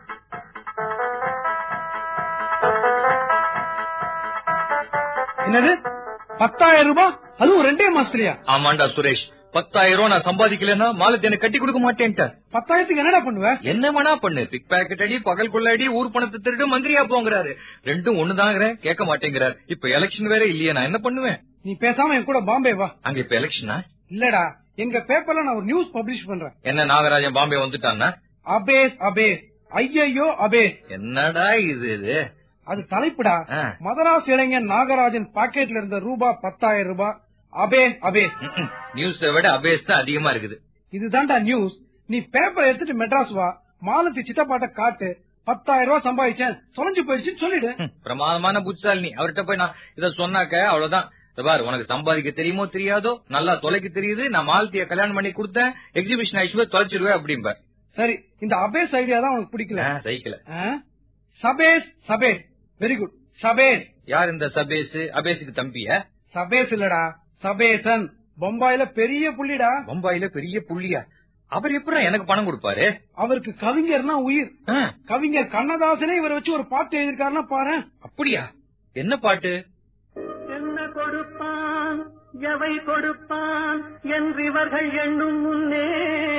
என்னது 10,000 ரூபாய்? அதுவும் 2 மாசத்துலயா? ஆமாண்டா சுரேஷ், 10,000 நான் சம்பாதிக்கலன்னா மாலத்தி எனக்கு கட்டி கொடுக்க மாட்டேன்ட்ட. 10,000க்கு என்னடா பண்ணுவ? என்ன வேணா பண்ணு. பிக் பாக்கெட் அடி, பகல் கொள்ளடி, ஊர் பணத்தை திருடு, மந்திரியா போங்கிறாரு. ரெண்டும் ஒண்ணுதாங்கிற, கேட்க மாட்டேங்கிறார். இப்ப எலெக்ஷன் வேற இல்லையே, நான் என்ன பண்ணுவேன்? நீ பேசாம என் கூட பாம்பே வா. அங்க இப்ப எலெக்ஷனா? இல்லடா, எங்க பேப்பர்ல நான் ஒரு நியூஸ் பப்ளிஷ் பண்றேன். என்ன நாகராஜன் பாம்பே வந்துட்டான்னா? அபேஸ் அபேஸ் ஐயோ அபேஸ். என்னடா இது? அது தலைப்புடா. மதராஸ் இளைஞன் நாகராஜன் பாக்கெட்ல இருந்த ரூபாய் 10,000 அபேஸ் அபேஸ். நியூஸ் விட அபேஸ் தான் அதிகமா இருக்குது. இதுதான்டா நியூஸ். நீ பேப்பர் எடுத்துட்டு மெட்ராஸ் வா, மாலத்தி சித்தப்பாட்ட காட்டு, 10,000 சம்பாதிச்சேன், தொலைஞ்சு போயிடுச்சுன்னு சொல்லிடு. பிரமாதமான புட்சாலினி. அவர்கிட்ட போய் நான் இத சொன்னாக்க அவ்வளவுதான். பாரு, உனக்கு சம்பாதிக்க தெரியுமோ தெரியாதோ, நல்லா தொலைக்க தெரியுது, நான் மாலத்திய கல்யாணம் பண்ணி கொடுத்தேன், எக்ஸிபிஷன் ஆயிடுச்சு தொலைச்சிருவேன் அப்படிம்ப. சரி, இந்த அபேஸ் ஐடியா தான் உனக்கு பிடிக்கல. Cycle Sabesh Sabesh. Very good. Sabesh. யார் இந்த சபேஸ்? அபேஸுக்கு தம்பியா? சபேஸ் இல்லடா, சபேசன். பொம்பாயில பெரிய புள்ளிடா. பொம்பாயில பெரிய புள்ளியா? அவர் எப்படி எனக்கு பணம் கொடுப்பாரு? அவருக்கு கவிஞர்னா உயிர். கவிஞர் கண்ணதாசனே இவரை வச்சு ஒரு பாட்டு எழுதிருக்காருன்னா பாரு. அப்படியா? என்ன பாட்டு? என்ன கொடுப்பான் எவை கொடுப்பான் என்று இவர்கள் எண்ணும் முன்னே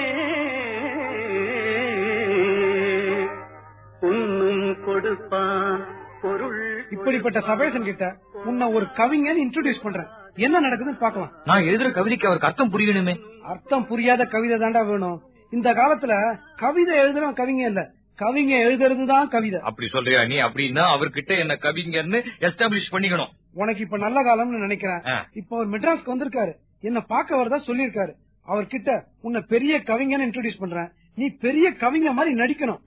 உன்னும் கொடுப்பான் பொருள். இப்படிப்பட்ட சபேசன் கிட்ட உன்னை ஒரு கவிஞன் இன்ட்ரோடியூஸ் பண்றேன். என்ன நடக்குதுன்னு பாக்கலாம். நான் எழுதுற கவிதைக்கு அவருக்கு அர்த்தம் புரியணுமே. அர்த்தம் புரியாத கவிதை தாண்டா வேணும். இந்த காலத்துல கவிதை எழுதுற கவிஞ இல்ல, கவிஞ எழுதுறதுதான் கவிதை. அப்படி சொல்றியா நீ? அப்படின்னா அவர்கிட்ட என்ன கவிஞர்னு எஸ்டாப்ளிஷ் பண்ணிக்கணும். உனக்கு இப்ப நல்ல காலம்னு நினைக்கிறேன். இப்ப அவர் மெட்ராஸ்க்கு வந்திருக்காரு, என்ன பாக்க வரதா சொல்லிருக்காரு. அவர்கிட்ட உன்னை பெரிய கவிஞன்னு இன்ட்ரோடியூஸ் பண்றேன், நீ பெரிய கவிஞ மாதிரி நடிக்கணும்.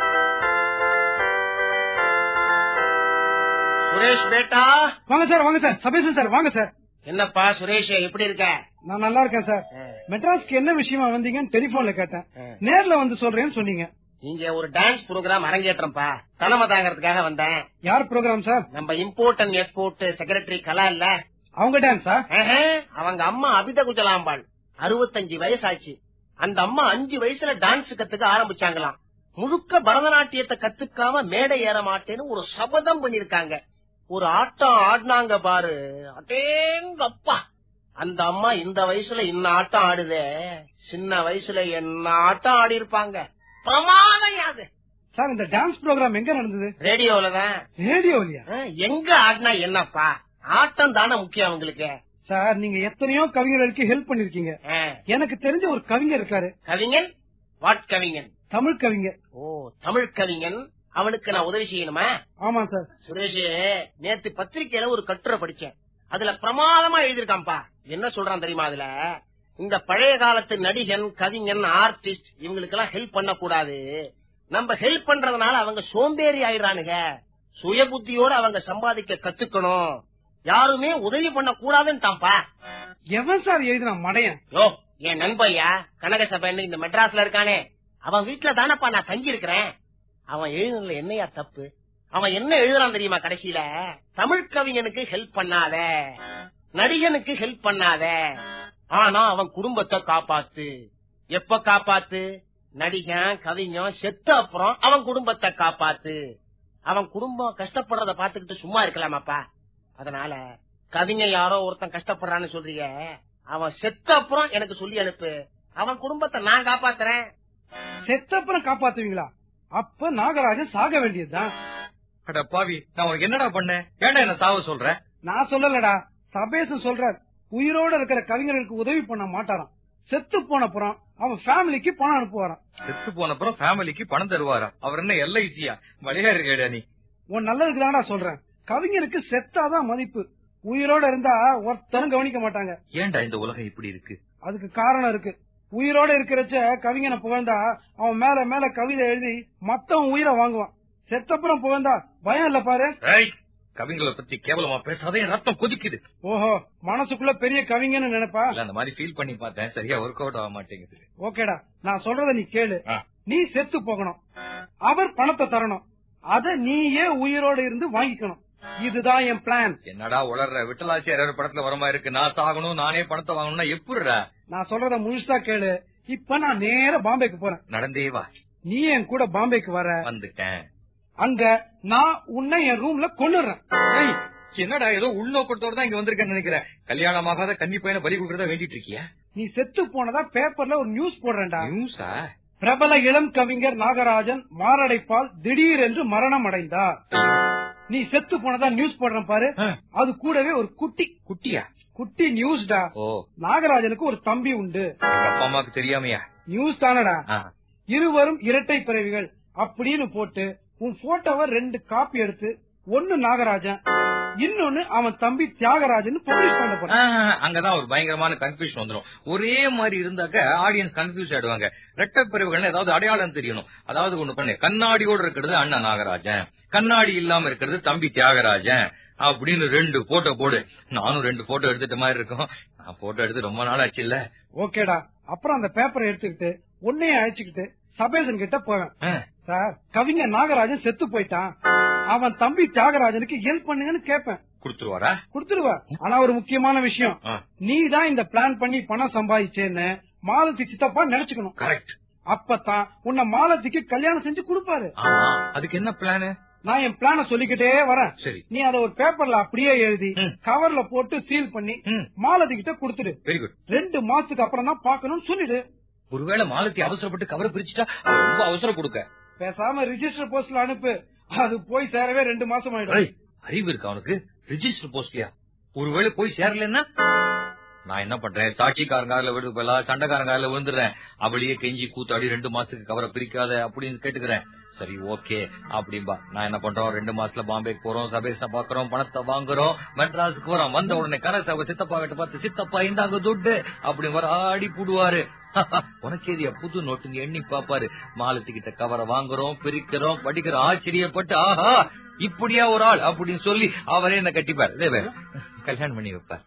சுரேஷ் பேட்டா. வாங்க சார், வாங்க சார். சபேசன் சார், வாங்க சார். என்னப்பா சுரேஷ், எப்படி இருக்க? நான் நல்லா இருக்கேன் சார். மெட்ராஸ்க்கு என்ன விஷயமா வந்தீங்கன்னு டெலிபோன்ல கேட்டேன், நேர்ல வந்து சொல்றேன்னு சொன்னீங்க. இங்க ஒரு டான்ஸ் ப்ரோக்ராம் அரங்கேற்றம்பா, தலைமை தாங்கறதுக்காக வந்தேன். யார் ப்ரோக்ராம் சார்? நம்ம import and export secretary Kala இல்ல, அவங்க டான்ஸா? அவங்க அம்மா அபித குஜலாம்பாள், 65 வயசாச்சு. அந்த அம்மா 5 வயசுல டான்ஸ் கத்துக்க ஆரம்பிச்சாங்களாம். முழுக்க பரதநாட்டியத்தை கத்துக்காம மேடை ஏற மாட்டேன்னு ஒரு சபதம் பண்ணிருக்காங்க. ஒரு ஆட்டம் ஆடினாங்க பாரு, அடேங்கப்பா. அந்த அம்மா இந்த வயசுல இன்ன ஆட்டம் ஆடுதே, சின்ன வயசுல என்ன ஆட்டம் ஆடி இருப்பாங்க. பிரமாதம் சார். இந்த டான்ஸ் ப்ரோக்ராம் எங்க நடந்தது? ரேடியோலதான். ரேடியோலயா? எங்க ஆடினா என்னப்பா, ஆட்டம் தானே முக்கியம் அவங்களுக்கு. சார், நீங்க எத்தனையோ கவிஞர்களுக்கு ஹெல்ப் பண்ணிருக்கீங்க. எனக்கு தெரிஞ்ச ஒரு கவிஞர் இருக்காரு. கவிஞன்? வாட் கவிஞன்? தமிழ் கவிஞர். ஓ, தமிழ் கவிஞன். அவனுக்கு நான் உதவி செய்யணுமா? ஆமா சார். சுரேஷ், நேத்து பத்திரிக்கையில ஒரு கட்டுரை படிச்சேன், அதுல பிரமாதமா எழுதிருக்காம்பா. என்ன சொல்றான் தெரியுமா? அதுல இந்த பழைய காலத்து நடிகன், கவிஞன், ஆர்டிஸ்ட் இவங்களுக்கு எல்லாம் ஹெல்ப் பண்ண கூடாது, நம்ம ஹெல்ப் பண்றதுனால அவங்க சோம்பேறி ஆயிடுறானுங்க, சுய புத்தியோட அவங்க சம்பாதிக்க கத்துக்கணும், யாருமே உதவி பண்ண கூடாதுன்னு. எவன் சார் எழுதினா மடையன்? யோ, என் நண்பையா கனகசபைன்னு இந்த மெட்ராஸ்ல இருக்கானே, அவன் வீட்டுல தானப்பா நான் தங்கி இருக்கிறேன். அவன் எழுதுனதுல என்னையா தப்பு? அவன் என்ன எழுதுறான் தெரியுமா? கடைசியில தமிழ் கவிஞனுக்கு ஹெல்ப் பண்ணாத, நடிகனுக்கு ஹெல்ப் பண்ணாத, ஆனா அவன் குடும்பத்தை காப்பாத்து. எப்ப காப்பாத்து? நடிகன் கவிஞன் செத்த அப்புறம் அவன் குடும்பத்தை காப்பாத்து. அவன் குடும்பம் கஷ்டப்படுறத பாத்துக்கிட்டு சும்மா இருக்கலாமாப்பா? அதனால கவிஞன் யாரோ ஒருத்தன் கஷ்டப்படுறான்னு சொல்றீங்க, அவன் செத்த அப்புறம் எனக்கு சொல்லி அனுப்பு, அவன் குடும்பத்தை நான் காப்பாத்துறேன். செத்த அப்புறம் காப்பாத்துவீங்களா? அப்ப நாகராஜன் சாக வேண்டியதுதான். அட பாவி, நான் உனக்கு என்னடா பண்ணேன்? ஏன்டா என்ன சாவ சொல்ற? நான் சொல்லலடா, சபேசன் சொல்றார். உயிரோட இருக்கிற கவிஞர்களுக்கு உதவி பண்ண மாட்டாராம், செத்து போன அப்புறம் அவன் ஃபேமிலிக்கு பணம் அனுப்புவாராம். செத்து போன அப்புறம் ஃபேமிலிக்கு பணம் தருவாரா? அவர் என்ன எல்ஐசியா? வழியா இருக்கா நீ? உன் நல்லதுக்கு தான்டா சொல்றேன். கவிஞருக்கு செத்தாதான் மதிப்பு, உயிரோட இருந்தா ஒருத்தரும் கவனிக்க மாட்டாங்க. ஏன்டா இந்த உலகம் இப்படி இருக்கு? அதுக்கு காரணம் இருக்கு. உயிரோட இருக்கிறச்ச கவிஞனை புகழ்ந்தா அவன் மேல மேல கவிதை எழுதி மத்தவன் உயிரை வாங்குவான். செத்தப்புறம் புகழ்ந்தா பயம் இல்ல பாரு. கவிஞர்களை பத்தி கேவலமா பேசாதே, ரத்தம் கொதிக்குது. ஓஹோ, மனசுக்குள்ள பெரிய கவிஞன்னு நினைப்பா? அந்த மாதிரி ஃபீல் பண்ணி பார்த்தேன், சரியா ஒர்க் அவுட் ஆக மாட்டேங்குது. ஓகேடா, நான் சொல்றத நீ கேளு. நீ செத்து போகணும், அவர் பணத்தை தரணும், அத நீயே உயிரோட இருந்து வாங்கிக்கணும். இதுதான் என் பிளான். என்னடா உளர்ற? விட்டலாச்சியார் படத்துல வரமா இருக்கு, நான் சாகணும் நானே பணத்தை வாங்கணும்னா எப்படிடா? நான் சொல்றத முழுசா கேளு. இப்ப நான் நேர பாம்பேக்கு போறேன். நடந்தே வா. நீ என் கூட பாம்பேக்கு வர. வந்துட்டேன். அங்க நான் உன்னை என் ரூம்ல கொன்னுறேன். என்னடா ஏதோ உள்நோக்கத்தோட தான் இங்க வந்திருக்கேன்னு நினைக்கிறேன். கல்யாணமாகாத கன்னி பையனை பலி கொடுக்கறதா வேண்டிட்டு இருக்கியா? நீ செத்து போனதா பேப்பர்ல ஒரு நியூஸ் போடுறேன்டா. நியூஸா? பிரபல இளம் கவிஞர் நாகராஜன் மாரடைப்பால் திடீரென்று மரணம் அடைந்தார். நீ செத்து போனதா நியூஸ் போடுறேன் பாரு, அது கூடவே ஒரு குட்டி நியூஸ்டா. நாகராஜனுக்கு ஒரு தம்பி உண்டு. அப்பா அம்மாக்கு தெரியாமையா? நியூஸ் தானடா. இருவரும் இரட்டை பிறவிகள் அப்படின்னு போட்டு உன் போட்டோவை 2 காப்பி எடுத்து, ஒன்னு நாகராஜன், இன்னொன்னு அவன் தம்பி தியாகராஜன் பப்ளிஷ் பண்ண போறான். அங்கதான் ஒரு பயங்கரமான கன்ஃபியூஷன் வந்துடும். ஒரே மாதிரி இருந்தாக்க ஆடியன்ஸ் கன்ஃபியூஸ் ஆயிடுவாங்க. ரெட்டை பிரிவுகள் ஏதாவது அடையாளம் தெரியணும். அதாவது ஒண்ணு பண்ணு, கண்ணாடியோடு இருக்கிறது அண்ணன் நாகராஜன், கண்ணாடி இல்லாம இருக்கிறது தம்பி தியாகராஜன் அப்படின்னு 2 போட்டோ போடு. நானும் 2 போட்டோ எடுத்துட்ட மாதிரி இருக்கும். நான் போட்டோ எடுத்து ரொம்ப நாள் ஆச்சு இல்ல. ஓகேடா. அப்புறம் அந்த பேப்பரை எடுத்துக்கிட்டு உன்னையே அழைச்சுக்கிட்டு சபேசன் கிட்ட போவேன். சார், கவிஞர் நாகராஜன் செத்து போயிட்டான், அவன் தம்பி தியாகராஜனுக்கு ஹெல்ப் பண்ணுங்கன்னு கேட்பேன். கொடுத்துருவாரா? கொடுத்துருவா. ஆனா ஒரு முக்கியமான விஷயம், நீ தான் இந்த பிளான் பண்ணி பணம் சம்பாதிச்சேன்னு மாலதி சித்தப்பா நினைச்சுக்கணும். கரெக்ட். அப்பதான் உன்னை மாலதிக்கு கல்யாணம் செஞ்சு கொடுப்பாரு. அதுக்கு என்ன பிளான்? நான் என் பிளான சொல்லிக்கிட்டே வரேன். சரி, நீ அதை ஒரு பேப்பர்ல அப்படியே எழுதி கவர்ல போட்டு சீல் பண்ணி மாலதி கிட்ட கொடுத்துடு. Very good. 2 மாசத்துக்கு அப்புறம் தான் பாக்கணும்னு சொல்லிடு. ஒருவேளை மாலதி அவசரப்பட்டு கவரை பிரிச்சுட்டா ரொம்ப அவசரம் கொடுக்க. பேசாம ரிஜிஸ்டர் போஸ்ட்ல அனுப்பு, அது போய் சேரவே 2 மாசம் ஆயிடும். அறிவு இருக்கு அவனுக்கு? ரிஜிஸ்டர் போஸ்ட்லயா? ஒருவேளை போய் சேரலன்னா நான் என்ன பண்றேன்? சாட்சிக்காரங்கால விழுது போல சண்டைக்காரங்கால விழுந்துடுறேன். அவளையே கெஞ்சி கூத்தாடி 2 மாசத்துக்கு கவரை பிரிக்காத அப்படின்னு கேட்டுக்கிறேன். சரி, ஓகே அப்படின்பா. நான் என்ன பண்றோம், 2 மாசத்துல பாம்பேக்கு போறோம், சபேஷ பாக்குறோம், பணத்தை வாங்குறோம், மெட்ராஸுக்கு வரோம். வந்த உடனே கனசாவை சித்தப்பா கிட்ட பார்த்து, சித்தப்பா இந்தாங்க துட்டு அப்படி வர ஆடி புடுவாரு. உனக்கேதியா புது நோட்டுங்க எண்ணி பாப்பாரு. மாலத்துக்கிட்ட கவரை வாங்குறோம், பிரிக்கிறோம், படிக்கிறோம். ஆச்சரியப்பட்டு ஆஹா இப்படியா ஒரு ஆள் அப்படின்னு சொல்லி அவரே என்ன கட்டிப்பார், கல்யாணம் பண்ணி வைப்பார்.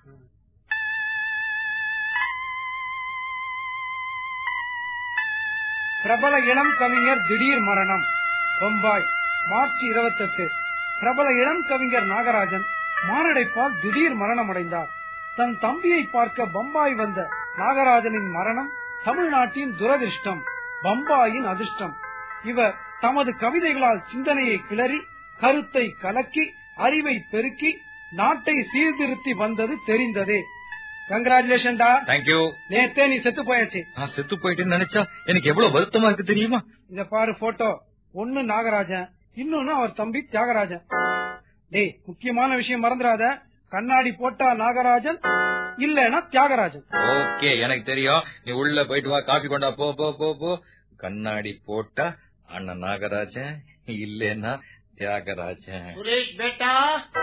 பிரபல இளம் கவிஞர் திடீர் மரணம். பம்பாய், மார்ச் 28. பிரபல இளம் கவிஞர் நாகராஜன் மாரடைப்பால் திடீர் மரணம் அடைந்தார். தன் தம்பியை பார்க்க பம்பாய் வந்த நாகராஜனின் மரணம் தமிழ்நாட்டின் துரதிர்ஷ்டம், பம்பாயின் அதிர்ஷ்டம். இவர் தமது கவிதைகளால் சிந்தனையை கிளறி, கருத்தை கலக்கி, அறிவை பெருக்கி, நாட்டை சீர்திருத்தி வந்தது தெரிந்ததே. கங்க்ராச்சுலேஷன் டா. தேங்க்யூ. நேத்தே நீ செத்து போயாச்சு. நான் செத்து போயிட்டேன்னு நினைச்சா எனக்கு எவ்வளவு வருத்தமா இருக்கு தெரியுமா? இத பாரு போட்டோ, ஒன்னு நாகராஜன், இன்னொன்னு அவர் தம்பி தியாகராஜன். டேய், முக்கியமான விஷயம் மறந்துடாத, கண்ணாடி போட்டா நாகராஜன், இல்லன்னா தியாகராஜன். ஓகே, எனக்கு தெரியும். நீ உள்ள போயிட்டு வா, காபி கொண்டா போ போ போ போ. கண்ணாடி போட்டா அண்ணன் நாகராஜன், இல்லன்னா தியாகராஜன். सुरेश बेटा,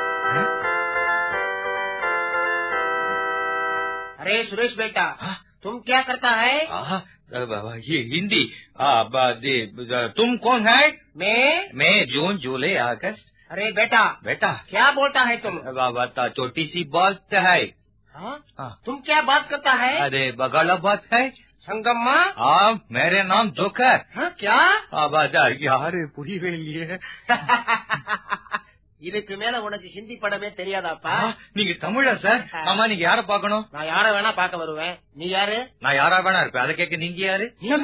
अरे सुरेश बेटा, तुम क्या करता है? ये हिंदी. तुम कौन है? मैं जून जुलाई अगस्त. अरे बेटा बेटा क्या बोलता है तुम? छोटी सी बात है. तुम क्या बात करता है? अरे बगाला बात है. संगम्मा. हाँ, मेरे नाम जोकर. क्या? यार புரியவே இதுக்கு மேல உனக்கு ஹிந்தி படமே தெரியாதாப்பா? நீங்க தமிழா சார்? ஆமா. நீங்க யார பாக்கணும்? நான் யார வேணா பாக்க வருவேன். நீ யாரு? நான் யாரா வேணா இருப்பேன். அதை கேட்க நீங்க யாரு?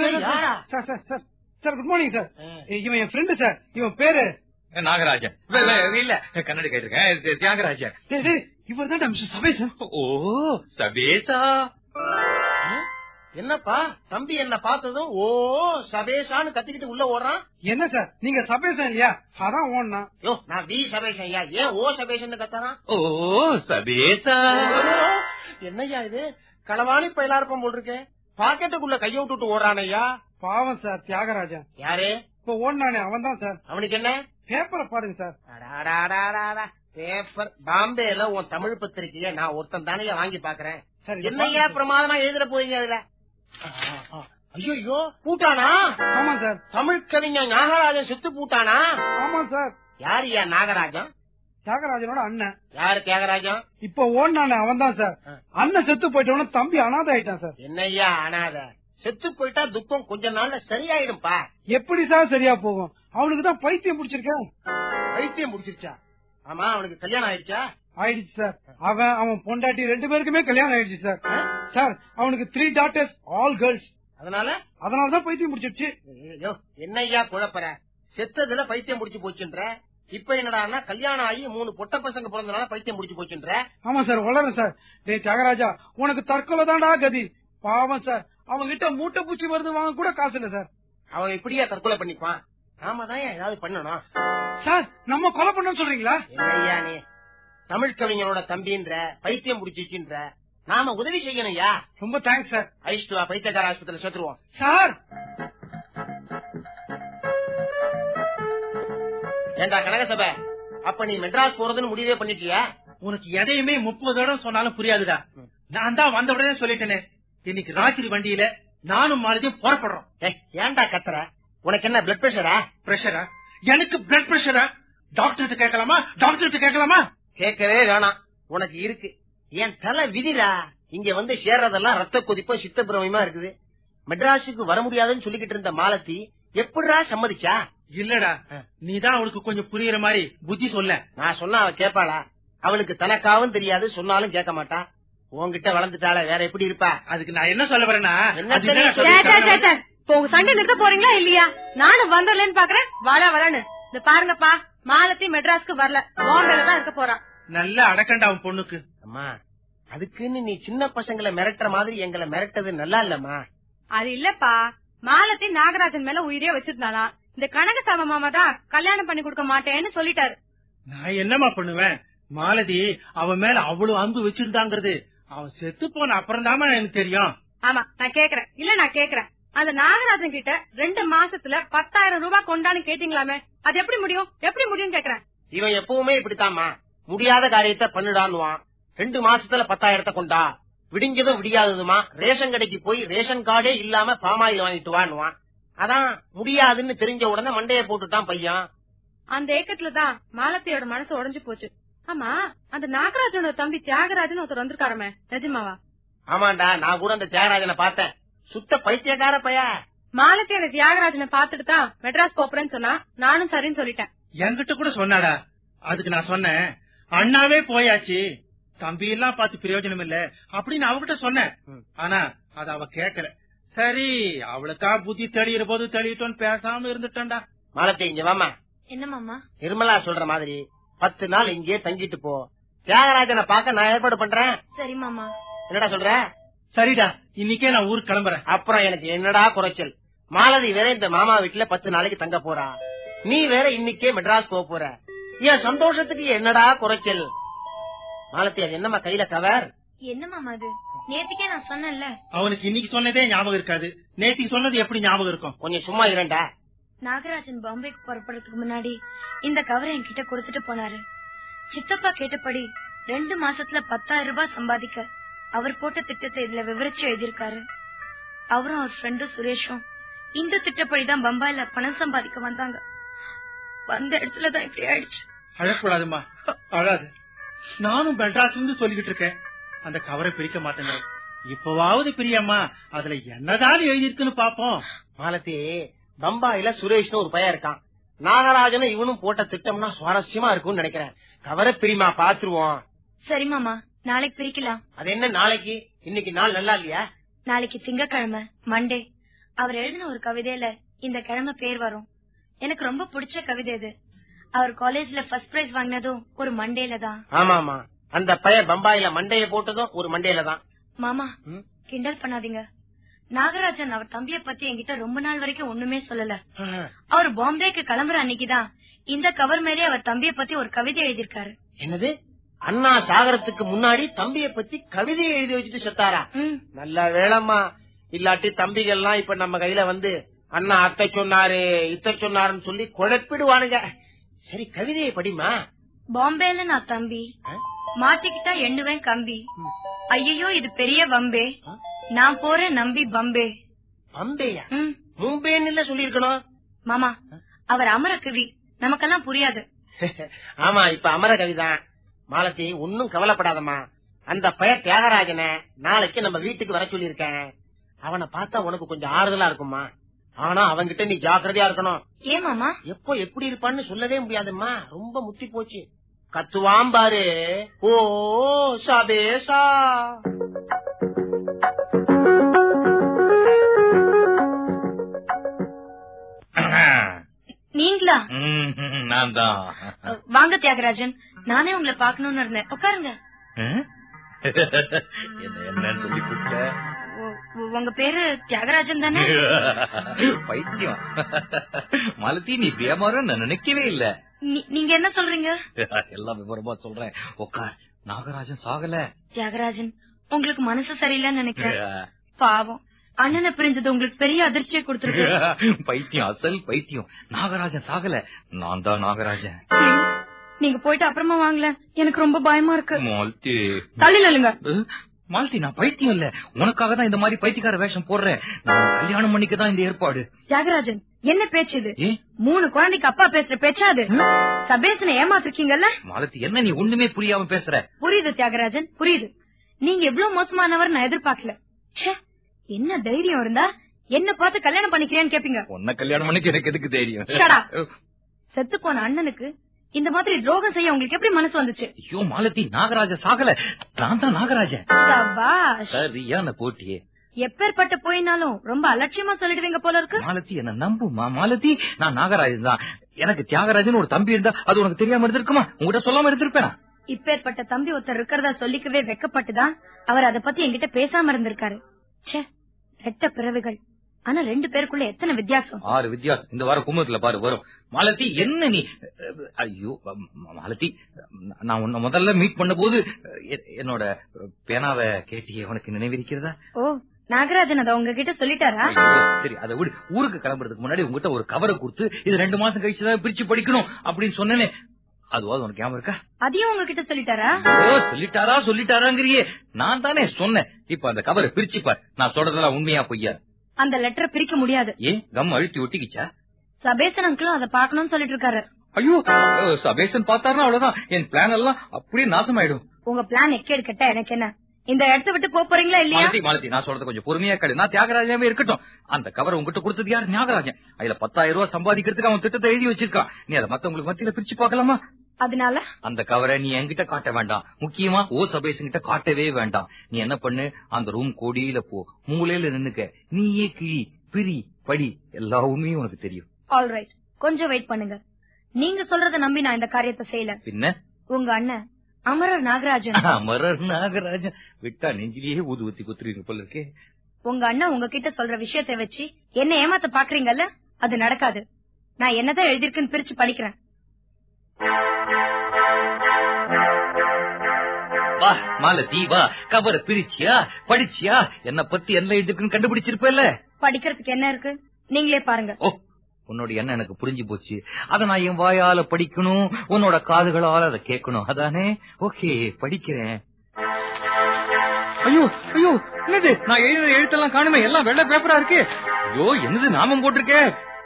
Sir good morning sir. இவன் என் ஃப்ரெண்டு சார். இவன் பேரு நாகராஜன். இல்ல, கன்னட கேட்டிருக்கேன். தியாகராஜன். இவர் தான் மிஸ்டர் சபேசன். ஓ, சபேசா. என்னப்பா தம்பி என்ன பார்த்ததும் ஓ சபேஷான்னு கத்திக்கிட்டு உள்ள ஓடுறான்? என்ன சார், நீங்க சபேசன் இல்லையா? அதான் ஓடுனா. யோ, நான் வி சபேஷன். ஏன் ஓ சபேஷன் கத்துறான்? ஓ சபேசா. என்னய்யா இது, களவாணி பயிலா இருப்போம் போல் இருக்கே. பாக்கெட்டுக்குள்ள கைய விட்டுட்டு ஓடுறானையா. பாவம் சார் தியாகராஜன். யாரு இப்ப ஓடுனானே அவன் தான் சார். அவனுக்கு என்ன? பேப்பரை பாருங்க சார். பேப்பர் பாம்பேல உன் தமிழ் பத்திரிக்கைய நான் ஒருத்தன் தானே வாங்கி பாக்குறேன். என்னையா பிரமாதமா எழுதுற போறீங்க அதுல? ஐயோ, பூட்டானா? ஆமா சார். தமிழ் கவிஞர் நாகராஜன் செத்து பூட்டானா? ஆமா சார். யாருயா நாகராஜன்? தியாகராஜனோட அண்ணன். யாரு தியாகராஜன்? இப்ப ஓடுனானே அவன் தான் சார். அண்ணன் செத்து போயிட்டவன தம்பி அனாதை ஆயிட்டான் சார். என்னய்யா அனாதை? செத்து போயிட்டா துக்கம் கொஞ்ச நாள்ல சரியாயிடும்பா. எப்படி சார் சரியா போகும்? அவனுக்கு தான் பைத்தியம் முடிச்சிருக்கேன். பைத்தியம் முடிச்சிருச்சா? ஆமா, அவனுக்கு கல்யாணம் ஆயிடுச்சா? ஆயிடுச்சு சார். அவன் பொண்டாட்டி 2 பேருக்குமே கல்யாணம் ஆயிடுச்சு சார். சார், அவனுக்கு 3 daughters, all girls. அதனாலதான் பைத்தியம் முடிச்சிருச்சு. என்னய்யா குழப்பற? செத்ததுல பைத்தியம் முடிச்சு போச்சுன்ற, இப்ப என்னடா கல்யாணம் ஆகி 3 பொட்ட பசங்க பிறந்தனால பைத்தியம் முடிச்சு போச்சுன்ற? ஆமா சார், வளரும் சார். டேய் தியாகராஜா, உனக்கு தற்கொலை தான்டா கதி. பாவம் சார், அவங்க கிட்ட மூட்டை பூச்சி மருந்து வாங்க கூட காசு இல்ல சார். அவன் இப்படியா தற்கொலை பண்ணிப்பான்? நாம தான் ஏதாவது பண்ணணும். சார் நம்ம கொலை பண்ணோம்னு சொல்றீங்களா? என்னையா நீ தமிழ் கவிஞனோட தம்பின்ற பைத்தியம் புடிச்சிச்சுன்ற நாம உதவி செய்யணும்யா. ரொம்ப தேங்க்ஸ் சார். ஐஷ்டுவா பைத்தியக்கார ஆஸ்பத்திரியில சேர்த்துருவோம். சார் ஏண்டா கனகசபை, அப்ப நீ மெட்ராஸ் போறதுன்னு முடிவே பண்ணிட்டியா? உனக்கு எதையுமே 30 தடவை சொன்னாலும் புரியாதுடா. நான் தான் வந்த உடனே சொல்லிட்டேனே, இன்னைக்கு ராத்திரி வண்டியில நானும் மாலதியும் புறப்படுறோம். ஏன்டா கத்துற? உனக்கு என்ன பிளட் பிரஷரா? பிரஷரா? எனக்கு பிளட் பிரஷரா? டாக்டர் கேட்கலாமா? டாக்டர் கேட்கலாமா? கேட்கவே வேணாம், உனக்கு இருக்கு. என் தலை விதிரா. இங்க வந்து சேர்றதெல்லாம் ரத்த கொதிப்போ சித்த பிரமயமா இருக்குது. மெட்ராஸுக்கு வர முடியாதுன்னு சொல்லிக்கிட்டு இருந்த மாலதி எப்படிடா சம்மதிச்சா? இல்லடா, நீதான் அவளுக்கு கொஞ்சம் புரியுற மாதிரி புத்தி சொல்ல. நான் சொன்னா அவ கேட்பாளா? அவளுக்கு தனக்காவும் தெரியாது, சொன்னாலும் கேட்க மாட்டா. உன்கிட்ட வளர்ந்துட்டாள, வேற எப்படி இருப்பா? அதுக்கு நான் என்ன சொல்ல வரேன்னா, உங்க சண்டை நிறுத்த போறீங்களா இல்லையா? நானும் வந்துடலன்னு பாக்குறேன். வரான்னு இந்த பாருங்கப்பா, மாலதி மெட்ராஸ்க்கு வரல, பாம்பேல தான் இருக்க போறான். நல்ல அடக்கண்டா அவன் பொண்ணுக்கு. அம்மா, அதுக்குன்னு நீ சின்ன பசங்களை மிரட்டுற மாதிரி எங்களை மிரட்டது நல்லா இல்லம்மா. அது இல்லப்பா, மாலதி நாகராஜன் மேல உயிரே வச்சிருந்தானா, இந்த கனகசாமி மாமா தான் கல்யாணம் பண்ணி கொடுக்க மாட்டேன்னு சொல்லிட்டாரு. நான் என்னமா பண்ணுவேன்? மாலதி அவன் மேல அவ்வளவு அன்பு வச்சிருந்தாங்கிறது அவன் செத்து போன அப்புறம் தான் எனக்கு தெரியும். ஆமா, நான் கேக்குறேன். இல்ல நான் கேக்குறேன், அந்த நாகராஜன் கிட்ட 2 மாசத்துல 10,000 ரூபாய் கொண்டான்னு கேட்டீங்களாமே, அது எப்படி முடியும்? எப்படி முடியும் கேக்குறேன். இவன் எப்பவுமே இப்படித்தாம்மா, முடியாத காரியத்தை பண்ணுடான்னுவான். 2 மாசத்துல 10,000 கொண்டா, விடிஞ்சதும் விடியாததுமா ரேஷன் கடைக்கு போய் ரேஷன் கார்டே இல்லாம பாமாயில் வாங்கிட்டு வான்னுவான். அதான் முடியாதுன்னு தெரிஞ்ச உடனே மண்டைய போட்டுட்டான் பையன். அந்த ஏக்கத்துலதான் மாலத்தியோட மனசு உடைஞ்சு போச்சு. ஆமா, அந்த நாகராஜனோட தம்பி தியாகராஜன் ஒருத்தர் வந்திருக்காரமே, நிஜமாவா? ஆமாண்டா, நான் கூட அந்த தியாகராஜனை பார்த்தேன். சுத்த பைத்தியக்கார பைய. மாலத்தி அந்த தியாகராஜனை பாத்துட்டு தான் மெட்ராஸ் போறேன்னு சொன்னா, நானும் சரின்னு சொல்லிட்டேன். என்கிட்ட கூட சொன்னாடா. அதுக்கு நான் சொன்னேன், அண்ணாவே போயாச்சு, தம்பி எல்லாம் பார்த்து பிரயோஜனம் இல்ல அப்படின்னு அவகிட்ட சொன்னேன். ஆனா அது அவ கேட்கல. சரி, அவளுக்கா புத்தி தெளிகிற போது தெளியட்டோன்னு பேசாம இருந்துட்டா. மாலத்தி, இங்க வாமா. என்ன மாமா? நிர்மலா சொல்ற மாதிரி 10 நாள் இங்கே தங்கிட்டு போ. தியாகராஜனை பார்க்க நான் ஏற்பாடு பண்றேன். சரி மாமா. என்னடா சொல்ற? சரிடா, இன்னைக்கே நான் ஊருக்கு கிளம்புறேன். அப்புறம் எனக்கு என்னடா குறைச்சல்? மாலதி வேற இந்த மாமா வீட்டுல 10 நாளைக்கு தங்க போறா, நீ வேற இன்னைக்கே மெட்ராஸ் போக போற. என் சந்தோஷத்துக்கு என்னடா குறைச்சல்? மாலத்தி, அது என்னமா கையில கவர்? என்ன மாமா அது? நேத்துக்கே நான் சொன்னேன்ல. அவனுக்கு இன்னைக்கு சொன்னதே ஞாபகம் இருக்காது, நேற்றுக்கு சொன்னது எப்படி ஞாபகம் இருக்கும்? கொஞ்சம் சும்மா இரண்டா. நாகராஜன் பாம்பேக்கு புறப்படுறதுக்கு முன்னாடி இந்த கவரை என்கிட்ட கொடுத்துட்டு போனாரு. சித்தப்பா கேட்டபடி 2 மாசத்துல 10,000 ரூபாய் சம்பாதிக்க அவர் போட்ட திட்டத்தை இதுல விவரிச்சு எழுதியிருக்காரு. அவரும் அவர் ஃப்ரெண்டும் சுரேஷும் இந்த திட்டப்படிதான் பம்பாயில பணம் சம்பாதிக்க வந்தாங்க. வந்த இடத்துலதான் இப்படி ஆயிடுச்சு. அழக்கூடாதுமா, அழாது. நானும் மெட்ராஸ்ல இருந்து சொல்லிக்கிட்டு இருக்கேன், அந்த கவரை பிரிக்க மாட்டேங்க. இப்பவாவது பிரியம்மா, அதுல என்னதான் எழுதிருக்குன்னு பாப்போம். மாலத்தி, பம்பாயில சுரேஷ்னு ஒரு பையன் இருக்கான். நாகராஜனும் இவனும் போட்ட திட்டம்னா சுவாரஸ்யமா இருக்கும்னு நினைக்கிறேன். கவரை பிரிமா, பாத்துருவோம். சரி மாமா, நாளைக்கு பிரிக்கலாம். அது என்ன நாளைக்கு? இன்னைக்கு நாள் நல்லா இல்லையா? நாளைக்கு திங்கக்கிழமை, மண்டே. அவர் எழுதின ஒரு கவிதையில இந்த கிழமை பேர் வரும். எனக்கு ரொம்ப பிடிச்ச கவிதை இது. அவர் காலேஜ்ல ஃபர்ஸ்ட் பிரைஸ் வாங்கினதும் ஒரு மண்டேல தான். ஆமா, அந்த பையன் பம்பாயில மண்டைய போட்டதும் ஒரு மண்டேல தான். மாமா, கிண்டல் பண்ணாதீங்க. நாகராஜன் அவர் தம்பிய பத்தி என்கிட்ட ரொம்ப நாள் வரைக்கும் ஒண்ணுமே சொல்லல. அவர் பாம்பேக்கு கிளம்புற அன்னைக்குதான் இந்த கவர் மேலே அவர் தம்பிய பத்தி ஒரு கவிதை எழுதியிருக்காரு. என்னது? அண்ணா சாகரத்துக்கு முன்னாடி தம்பிய பத்தி கவிதையை எழுதி வச்சுட்டு செத்தாரா? நல்ல வேளம்மா, இல்லாட்டி தம்பிகள்லாம் இப்ப நம்ம கையில வந்து அண்ணா அத்தை சொன்னாரு இத்த சொன்னாருன்னு சொல்லி குழப்பிடுவானுங்க. சரி, கவிதையை படிமா. பாம்பேல நான் தம்பி, மாட்டிக்கிட்டா எண்ணுவேன் கம்பி, ஐயோ இது பெரிய வம்பே, நான் போறேன் நம்பி பம்பே. பம்பேயா? மும்பேன்னு சொல்லி இருக்கணும். மாமா, அவர் அமர கவி, நமக்கெல்லாம் புரியாது. ஆமா, இப்ப அமர கவிதான். மாலத்தி, ஒன்னும் கவலைப்படாதம்மா. அந்த பையன் தியாகராஜனை நாளைக்கு நம்ம வீட்டுக்கு வர சொல்லி இருக்கேன். அவனை பார்த்தா உனக்கு கொஞ்சம் ஆறுதலா இருக்குமா? ஆனா அவன்கிட்ட நீ ஜாக்கிரதையா இருக்கணும். ஏன் மாமா? எப்போ எப்படி இருப்பான்னு சொல்லவே முடியாதும்மா, ரொம்ப முத்தி போச்சு. கத்துவாம் பாரு, ஓ சபேசா. நீங்களா? நான் தான். வாங்க தியாகராஜன், நானே உங்களை பாக்கணும்னு இருந்தேன். உட்காருங்க. என்னன்னு சொல்லி கூப்பிட்ட? உங்க பேரு தியாகராஜன் தானே? பைத்தியம் மாலதி, நீ பேமாறும் நான் நினைக்கவே இல்ல. நீங்க என்ன சொல்றீங்க? எல்லாம் விவரமா சொல்றேன். உட்கார். நாகராஜன் சாகல. தியாகராஜன், உங்களுக்கு மனசு சரியில்லைன்னு நினைக்கிறேன். பாவம், அண்ணனை பிரிஞ்சது உங்களுக்கு பெரிய அதிர்ச்சியை கொடுத்துருக்கு. பைத்தியம், அசல் பைத்தியம். நாகராஜன் சாகல, நான் தான் நாகராஜன். நீங்க போயிட்டு அப்புறமா வாங்கல, எனக்கு ரொம்ப பயமா இருக்கு. மாலதி தள்ளிலங்க. மாலதி, நான் பைத்தியம் இல்ல, உனக்காக தான் இந்த மாதிரி பைத்தியக்கார வேஷம் போடுறேன். நான் கல்யாணம் பண்ணிக்கதான் இந்த ஏற்பாடு. தியாகராஜன், என்ன பேச்சு இது? 3 குழந்தைக்கு அப்பா பேசுற பேச்சா அது? சபேசனை ஏமாத்திருக்கீங்கல்ல? மாலதி, என்ன நீ ஒண்ணுமே புரியாம பேசுற? புரியுது தியாகராஜன், புரியுது. நீங்க எவ்வளவு மோசமானவர் நான் எதிர்பார்க்கல. என்ன தைரியம் இருந்தா என்ன பார்த்து கல்யாணம் பண்ணிக்கிறேன்னு கேப்பீங்க? உன்ன கல்யாணம் பண்ணிக்க எனக்கு எதுக்கு தைரியம்? செத்து போன அண்ணனுக்கு இந்த மாதிரி துரோகம் செய்ய உங்களுக்கு எப்படி மனசு வந்துச்சு? ஐயோ மாலதி, நாகராஜ சாகல, நான் தான் நாகராஜன். சரியான போட்டியே. எப்பேற்பட்ட போயினாலும் ரொம்ப அலட்சியமா சொல்லிடுவீங்க போல இருக்கு. மாலதி, என்ன நம்புமா மாலதி, நான் நாகராஜன் தான். எனக்கு தியாகராஜன் ஒரு தம்பி இருந்தா அது உனக்கு தெரியாம இருந்திருக்குமா? உங்ககிட்ட சொல்லாம இருந்திருப்பேன். இப்பேற்பட்ட தம்பி ஒருத்தர் இருக்கிறதா சொல்லிக்கவே வெக்கப்பட்டுதான் அவர் அதை பத்தி என்கிட்ட பேசாம இருந்திருக்காரு. ரெட்ட பிறவிகள், ஆனா 2 பேருக்குள்ள எத்தனை வித்தியாசம்? 6 வித்தியாசம். இந்த வாரம் கும்பத்துல பாரு வரும். மாலதி, என்ன நீ? ஐயோ மாலதி, நான் உன்னை முதல்ல மீட் பண்ண போது என்னோட பேனாவை கேட்டியே, உனக்கு நினைவிருக்கிறதா? ஓ, நாகராஜன் அதை உங்ககிட்ட சொல்லிட்டாரா? சரி, அதை விடு. ஊருக்கு கிளம்புறதுக்கு முன்னாடி உங்ககிட்ட ஒரு கவரை கொடுத்து இது 2 மாசம் கழிச்சுதான் பிரிச்சு படிக்கணும் அப்படின்னு சொன்னேனே, அதுவாது உனக்கு ஞாபகம் இருக்கா? அதையும் உங்ககிட்ட சொல்லிட்டாரா? சொல்லிட்டாராங்கிறியே, நான் தானே சொன்னேன். இப்ப அந்த கவரை பிரிச்சுப்பார். நான் சொல்றதெல்லாம் உண்மையா பொய்யா? அந்த லெட்டரை பிரிக்க முடியாது. ஏன், கம் அழுத்தி ஒட்டிக்கிச்சா? சபேசன் அங்கிளும் அதை பாக்கணும்னு சொல்லிட்டு இருக்காரு. ஐயோ, சபேசன் பார்த்தாருன்னா அவ்வளவுதான், என் பிளான் எல்லாம் அப்படியே நாசமாயிடும். உங்க பிளான் எக்கேடு கட்ட எனக்கு என்ன? இந்த இடத்த விட்டு போறீங்களா இல்லையா? மாலதி, நான் சொல்றது கொஞ்சம் பொறுமையா கேளு. நான் தியாகராஜாவே இருக்கட்டும். அந்த கவரை உங்ககிட்ட கொடுத்தது யாரு? நாகராஜன். அதுல 10,000 ரூபாய் சம்பாதிக்கிறதுக்கு அவன் திட்டத்தை எழுதி வச்சிருக்கான். நீ அதை மத்தவங்களுக்கு மத்தியில பிரிச்சு பாக்கலாமா? அதனால அந்த கவரை நீ என்கிட்ட காட்ட வேண்டாம். முக்கியமா சபேசன் கிட்ட காட்டவே வேண்டாம். நீ என்ன பண்ணு, அந்த ரூம் கோடியில போ, மூலையில நின்னுக்க, நீயே கிழி, பிரி, படி, எல்லா உண்மையும் உனக்கு தெரியும். ஆல்ரைட், கொஞ்சம் வெயிட் பண்ணுங்க. நீங்க சொல்றத நம்பி நான் இந்த காரியத்தை செய்யல. பின்ன உங்க அண்ணன் அமரர் நாகராஜன். அமரர் நாகராஜன் விட்டா நெஞ்சிலேயே ஊதுவத்தி குத்துறீங்க போல இருக்கே. உங்க அண்ணன் உங்ககிட்ட சொல்ற விஷயத்தை வச்சு என்ன ஏமாத்த பாக்குறீங்கல்ல, அது நடக்காது. நான் என்னதான் எழுதிருக்குன்னு பிரிச்சு படிக்கிறேன். வா மாலதி, வா, கவரை பிரிச்சியா, படிச்சியா, என்ன பத்தி என்ன எழுதிருக்குன்னு கண்டுபிடிச்சிருப்பேல்ல. படிக்கிறதுக்கு என்ன இருக்கு, நீங்களே பாருங்க. ஓ, உன்னோட என்ன எனக்கு புரிஞ்சு போச்சு. அத நான் என் வாயால படிக்கணும், உன்னோட காதுகளால அதை கேட்கணும், அதானே? ஓகே, படிக்கிறேன். ஐயோ ஐயோ, என்னது நான் எழுதின எழுத்தெல்லாம் காணுமே, எல்லாம் வெள்ளை பேப்பரா இருக்கு. ஐயோ, என்னது நாமம் போட்டிருக்கே.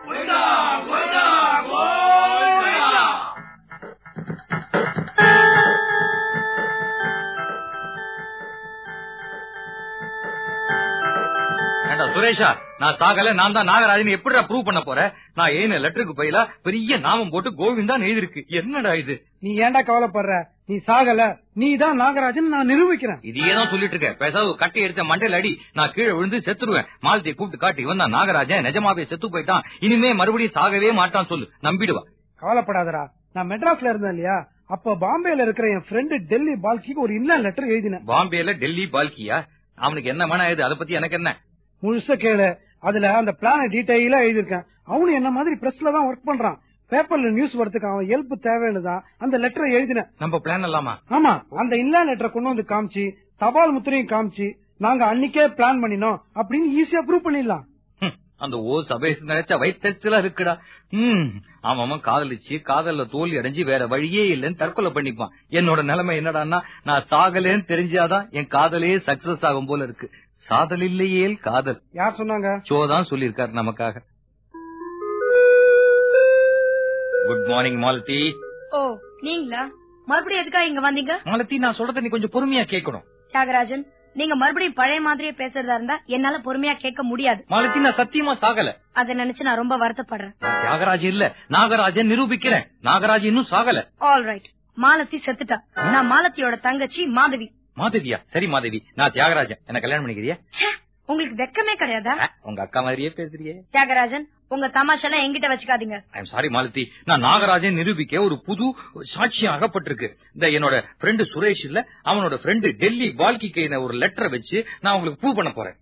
சுரேஷா, நான் சாகல, நான் தான் நாகராஜன் எப்படி ப்ரூவ் பண்ண போறேன்? நான் எழுதின லெட்டருக்கு பயிலா பெரிய நாமம் போட்டு கோவிந்தா எழுதிருக்கு. என்னடா இது? நீ ஏன்டா கவலைப்படுற? நீ சாகல, நீ தான் நாகராஜன் நான் நிரூபிக்கிறேன். இதையே தான் சொல்லிட்டு இருக்க. பேசாத கட்டி எடுத்த மண்டையில அடி, நான் கீழே விழுந்து செத்துருவேன். மாலத்தியை கூப்பிட்டு காட்டி, இவன் தான் நாகராஜன், நிஜமாவே செத்து போயிட்டான், இனிமே மறுபடியும் சாகவே மாட்டான் சொல்லு, நம்பிடுவா. கவலைப்படாதரா, நான் மெட்ராஸ்ல இருந்தேன் இல்லையா, அப்ப பாம்பேல இருக்கிற என் ஃப்ரெண்டு டெல்லி பால்கிக்கு ஒரு இன்ன லெட்டர் எழுதினேன். பாம்பேல டெல்லி பால்கியா? அவனுக்கு என்ன மன இது? அதை பத்தி எனக்கு என்ன? முழுச கேளு. அதுல அந்த பிளான டீடைலா எழுதிருக்கேன். அவனு என்ன மாதிரி பிரஸ்ல தான் ஒர்க் பண்றான். பேப்பர்ல நியூஸ் வரதுக்கு அவன் ஹெல்ப் தேவைன்னுதான் அந்த லெட்டரை எழுதினேன். நம்ம பிளான் இல்லாமா? ஆமா, அந்த இல்லா லெட்டரை கொண்டு வந்து காமிச்சு, தபால் முத்திரையும் காமிச்சு, நாங்க அன்னைக்கே பிளான் பண்ணினோம் அப்படின்னு ஈஸியா ப்ரூவ் பண்ணிடலாம். அந்த சபேஸ் நினைச்சா வயிற்றுல இருக்குடா. அவன் காதலிச்சு காதல்ல தோல்வி அடைஞ்சு வேற வழியே இல்லன்னு தற்கொலை பண்ணிப்பான். என்னோட நிலைமை என்னடான்னா, நான் சாகலேன்னு தெரிஞ்சாதான் என் காதலே சக்சஸ் ஆகும் போல இருக்கு. சாதல் இல்லையே காதல். யார் சொன்னாங்க? சோதான் சொல்லிருக்காரு நமக்காக. Good morning Malathi. ஓ, நீங்களா? மறுபடியும் எதுக்காக இங்க வந்தீங்க? மாலதி, நான் சொல்றத நீ கொஞ்சம் பொறுமையா கேட்கணும். தியாகராஜன், நீங்க மறுபடியும் பழைய மாதிரியே பேசுறதா இருந்தா என்னால பொறுமையா கேட்க முடியாது. மாலதி, நான் சத்தியமா சாகல. அதை நினைச்சு நான் ரொம்ப வருத்தப்படுறேன். தியாகராஜன் இல்ல, நாகராஜன் நிரூபிக்கிறேன். நாகராஜன் இன்னும் சாகல. ஆல்ரைட், மாலதி செத்துட்டா. நான் மாலத்தியோட தங்கச்சி மாதவி. மாதவியா? சரி மாதவி, நான் தியாகராஜன். என்ன கல்யாணம் பண்ணிக்கிறியா? உங்களுக்கு வெக்கமே கிடையாதா? உங்க அக்கா மாதிரியே பேசுறியே. தியாகராஜன், உங்க தமாஷெல்லாம் எங்கிட்ட வச்சுக்காதீங்க. ஐம் சாரி மாலதி, நான் நாகராஜன் நிரூபிக்க ஒரு புது சாட்சி அகப்பட்டிருக்கு. இந்த என்னோட ஃப்ரெண்டு சுரேஷ் இல்ல, அவனோட ஃப்ரெண்டு டெல்லி பால்கிக்கு ஒரு லெட்டரை வச்சு நான் உங்களுக்கு ப்ரூவ் பண்ண போறேன்.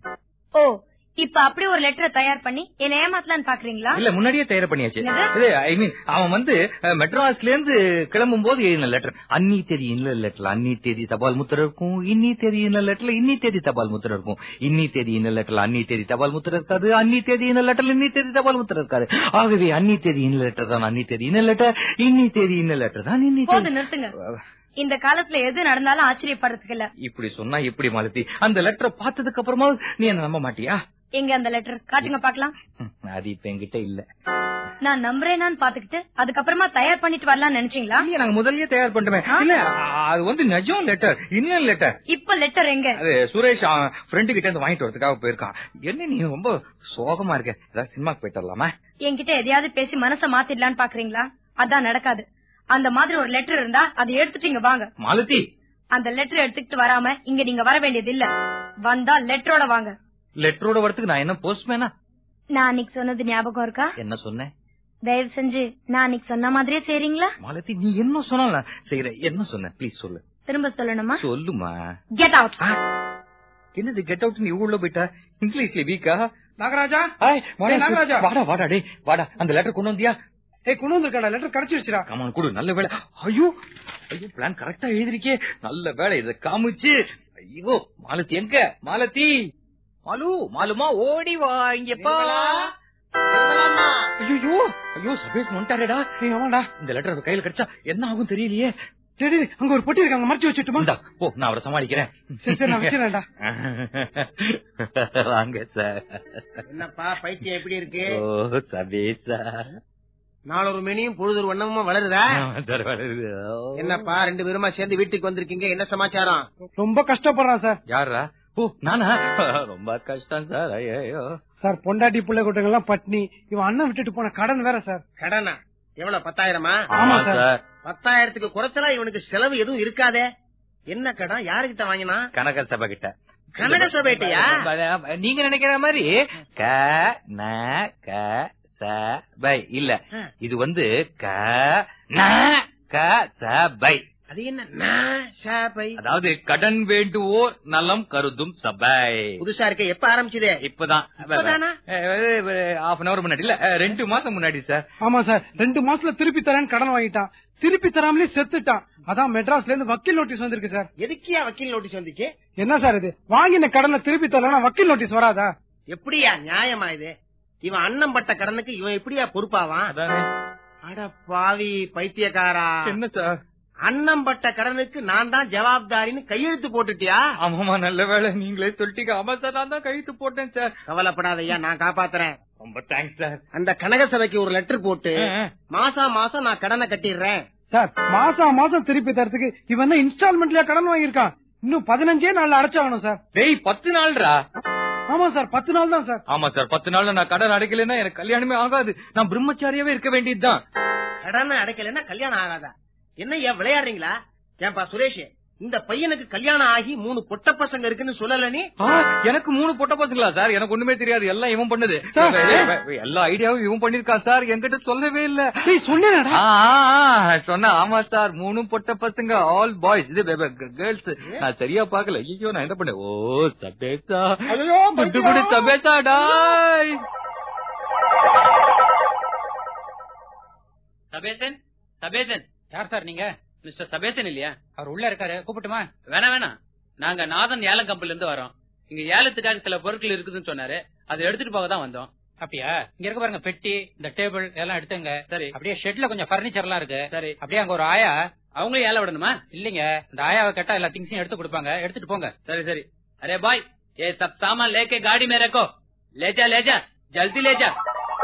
ஓ, இப்ப அப்படி ஒரு லெட்டரை தயார் பண்ணி என்ன ஏமாத்தலான்னு பாக்குறீங்களா? இல்ல, முன்னாடியே தயார் பண்ணியாச்சு. ஐ மீன், அவன் வந்து மெட்ராஸ்ல இருந்து கிளம்பும் போது எழுதின லெட்டர். அன்னி தேதி இன்ன லெட்டர்ல அன்னி தேதி தபால் முத்திரை இருக்கும், இன்னி தேதி இன்ன லெட்டர்ல இன்னி தேதி தபால் முத்திரை இருக்கும், இன்னி தேதி இன்ன லெட்டர்ல அன்னி தேதி தபால் முத்திரை இருக்காது, அன்னி தேதி இன்ன லெட்டர்ல இன்னி தேதி தபால் முத்திரை இருக்காது. ஆகவே அன்னி தேதி இன்ன லெட்டர் தான் அன்னி தேதி இன்ன லெட்டர், இன்னி தேதி இன்ன லெட்டர் தான் இன்னி தேதி. நிறுத்துங்க. இந்த காலத்துல எது நடந்தாலும் ஆச்சரியப்படுறதுக்கு இல்ல. இப்படி சொன்னா எப்படி மாலதி? அந்த லெட்டரை பார்த்ததுக்கு அப்புறமா நீ என்ன நம்ப மாட்டியா? எங்க அந்த லெட்டர் காட்டுங்க பாக்கலாம். அது இப்ப என்கிட்ட இல்ல. நான் நம்புறேன்னு பாத்துக்கிட்டு அதுக்கப்புறமா தயார் பண்ணிட்டு வரலாம்னு நினைச்சீங்களா? நாங்க முதல்லயே தயார் பண்ணிட்டோமே. இல்ல, அது வந்து நிஜம் லெட்டர், இன்னும் லெட்டர். இப்ப லெட்டர் எங்க? அது சுரேஷ் ஃப்ரெண்டு கிட்ட இருந்து வாங்கிட்டு வரதுக்காக போயிருக்கான். என்ன நீ ரொம்ப சோகமா இருக்க? ஏதாவது சினிமாக்கு போயிட்டு வரலாமா? என்கிட்ட எதையாவது பேசி மனசை மாத்திடலான்னு பாக்குறீங்களா? அதான் நடக்காது. அந்த மாதிரி ஒரு லெட்டர் இருந்தா அதை எடுத்துட்டீங்க வாங்க. மாலதி, அந்த லெட்டர் எடுத்துக்கிட்டு வராம இங்க நீங்க வர வேண்டியது இல்ல. வந்தா லெட்டரோட வாங்க. லெட்டரோட வரதுக்கு நான் என்ன போஸ்ட்மேனா? நான் அன்னைக்கு சொன்னது ஞாபகம் இருக்கா? என்ன சொன்னேன்? தயவு செஞ்சு நான் அன்னைக்கு சொன்ன மாதிரியே செய்றீங்களா? மாலதி, நீ என்ன சொன்னாலும் செய்யற. என்ன சொன்ன? ப்ளீஸ் சொல்லு. திரும்ப சொல்லணுமா? சொல்லுமா. Get out. என்னது கெட் அவுட்? நீ உள்ள போயிட்டா? இங்கிலீஷ்ல வீக்கா? நாகராஜா, நாகராஜா, வாடா வாடா, டே வாடா. அந்த லெட்டர் கொண்டு வந்தியா? கொண்டு வந்திருக்கா? லெட்டர் கிடைச்சிருச்சுடா. கமான் கொடு. நல்ல வேலை. ஐயோ ஐயோ, பிளான் கரெக்டா எழுதிருக்கே. நல்ல வேலை, இத காமிச்சு. ஐயோ, மாலதி எங்க? மாலதி, மாலு, மாலுமா ஓடி வா இங்கப்பா. ஐயோ ஐயோ, சபேஷ் வந்துட்டாரேடா. ஆமாடா. இந்த லெட்டர் கையில கிடைச்சா என்ன ஆகும் தெரியலையே. சரி, அங்க ஒரு பொட்டி இருக்காங்க, மறைச்சு வச்சுட்டுமா? போ, நான் அவரை சமாளிக்கிறேன். சரி, நான் வச்சிடறேன்டா. வாங்க சார். என்னப்பா பைத்தியம் எப்படி இருக்கு? ஓ சபேஷா, நாளொரு மெனியும் பொழுது ஒரு வண்ணமா வளருதா? வளருது. என்னப்பா ரெண்டு பேருமா சேர்ந்து வீட்டுக்கு வந்திருக்கீங்க, என்ன சமாச்சாரம்? ரொம்ப கஷ்டப்படுறான் சார். யாரா? ஓ நானா? ரொம்ப கஷ்டம் சார். ஐயோ சார், பொண்டாட்டி பிள்ளை கூட்டங்கள் எல்லாம் பட்னி. இவன் அண்ணன் விட்டுட்டு போன கடன் வேற சார். கடனா? எவ்வளவு? 10,000? ஆமா சார். 10,000க்கு குறைச்சலா இவனுக்கு செலவு எதுவும் இருக்காதே. என்ன கடன்? யாருகிட்ட வாங்கினா? கனக சபை கிட்ட. கனக சபைட்டியா? நீங்க நினைக்கிற மாதிரி க ந க சபை இல்ல. இது வந்து க ந க சபை. அது என்ன சபை? அதாவது கடன் வேண்டுவோர் நலம் கருதும் சபை. புதுசா இருக்க. எப்ப ஆரம்பிச்சதே? இப்பதான். half an hour முன்னாடி இல்ல, 2 மாசம் முன்னாடி சார். ஆமா சார், 2 மாசத்துல திருப்பி தரேன்னு கடன் வாங்கிட்டான். திருப்பி தராமலே செத்துட்டான். அதான் மெட்ராஸ்ல இருந்து வக்கீல் நோட்டீஸ் வந்திருக்கு சார். எதுக்கியா வக்கீல் நோட்டீஸ் வந்துச்சு? என்ன சார் இது? வாங்கின கடனை திருப்பி தரலன்னா வக்கீல் நோட்டீஸ் வராதா? எப்படியா நியாயமா இது? இவன் அண்ணன் பட்ட கடனுக்கு இவன் எப்படியா பொறுப்பாவான்? அட பாவி பைத்தியக்காரா. என்ன சார்? அண்ணன் பட்ட கடனுக்கு நான் தான் ஜவாப்தாரின்னு கையெழுத்து போட்டுட்டியா? ஆமாமா, நல்ல வேலை நீங்களே சொல்லிட்டீங்க. ஆமா சார், நான் தான் கையெழுத்து போட்டேன் சார். கவலைப்படாதையா, நான் காப்பாத்துறேன். ரொம்ப தேங்க்ஸ் சார். அந்த கனக சபைக்கு ஒரு லெட்டர் போட்டு மாசம் நான் கடனை கட்டிடுறேன். சார், மாசம் திருப்பி தரத்துக்கு இவன் இன்ஸ்டால்மெண்ட்லயா கடன் வாங்கியிருக்கான். இன்னும் 15 நாள்ல அடைச்சாகணும் சார். 10 நாள்ரா? ஆமா சார், 10 நாள் தான் சார். ஆமா சார், 10 நாள்ல நான் கடன் அடைக்கலன்னா எனக்கு கல்யாணமே ஆகாது. நான் பிரம்மச்சாரியாவே இருக்க வேண்டியதுதான். கடனை அடைக்கலன்னா கல்யாணம் ஆகாதா? என்ன விளையாடுறீங்களா? ஏன்பா சுரேஷ், இந்த பையனுக்கு கல்யாணம் ஆகி 3 பொட்ட பசங்க இருக்குன்னு சொல்லல நீ? எனக்கு 3 பொட்ட பசங்களா சார்? எனக்கு ஒண்ணுமே தெரியாது. எல்லாம் இவன் பண்ணது. எல்லா ஐடியாவும் இவன் பண்ணிருக்கான் சார். என்கிட்ட சொல்லவே இல்ல. சொன்ன. ஆமா சார், 3 பொட்ட பசங்க, ஆல் பாய்ஸ். இது கேர்ள்ஸ். நான் சரியா பாக்கல. ஐயோ, நான் என்ன பண்ணேன்? ஓ சபேசா, துட்டு குடி சபேசா டாய். சபேசன், சபேசன். யார் சார் நீங்க? மிஸ்டர் சபேசன் இல்லையா? அவர் உள்ள இருக்காரு, கூப்பிட்டுமா? வேணாம், நாங்க நாதன் ஏலம் கம்பெனில இருந்து வரோம். இங்க ஏலத்துக்காக சில பொருட்கள் இருக்குதுன்னு சொன்னாரு, அதை எடுத்துட்டு போக தான் வந்தோம். அப்படியா? இங்க இருக்க பாருங்க, பெட்டி, இந்த டேபிள் எல்லாம் எடுத்துங்க. சரி. அப்படியே ஷெட்ல கொஞ்சம் பர்னிச்சர் எல்லாம் இருக்கு. சரி. அப்படியே அங்க ஒரு ஆயா, அவங்களும் ஏலம் விடணுமா? இல்லீங்க, இந்த ஆயாவை கேட்டா எல்லா திங்ஸையும் எடுத்து கொடுப்பாங்க, எடுத்துட்டு போங்க. சரி. அரே பாய், ये सब सामान लेके गाड़ी में रखो. ले जा जल्दी ले जा.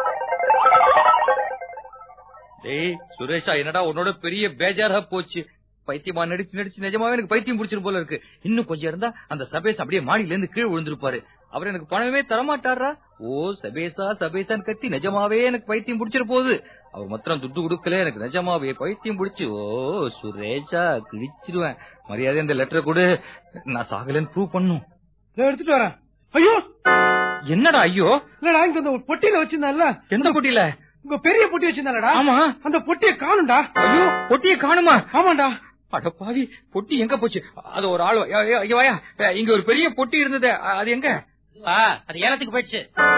டேய் சுரேஷா, என்னடா உன்னோட பெரிய பேஜாரா போச்சு. பைத்தியமா நடிச்சு நிஜமாவே எனக்கு பைத்தியம் பிடிச்சிரும் போல இருக்கு. இன்னும் கொஞ்சம் இருந்தா அந்த சபேஸ் அப்படியே மாடியில இருந்து கீழே விழுந்திருப்பாரு. அவர் எனக்கு பணமே தரமாட்டாரா? ஓ சபேசான்னு கத்தி நிஜமாவே எனக்கு பைத்தியம் பிடிச்சிரு போகுது. அவர் மாத்திரம் துட்டு கொடுக்கல, எனக்கு நிஜமாவே பைத்தியம் பிடிச்சு. ஓ சுரேஷா, கிழிச்சிருவேன். மரியாதை இந்த லெட்டர் கொடு, நான் சாகலன்னு ப்ரூவ் பண்ணும். எடுத்துட்டு வரேன். ஐயோ, என்னடா ஐயோ? இல்லடா, இங்க அந்த பொட்டியில வச்சிருந்தா. எந்த பொட்டியில? உங்க பெரிய பொட்டி வச்சிருந்தாடா. ஆமா, அந்த பொட்டியை காணும்டா. ஐயோ, பொட்டியை காணுமா? ஆமாண்டா. அட பாவி, பொட்டி எங்க போச்சு? அது ஒரு ஆள். இங்க ஒரு பெரிய பொட்டி இருந்தது, அது எங்க? அது ஏலத்துக்கு போயிடுச்சு.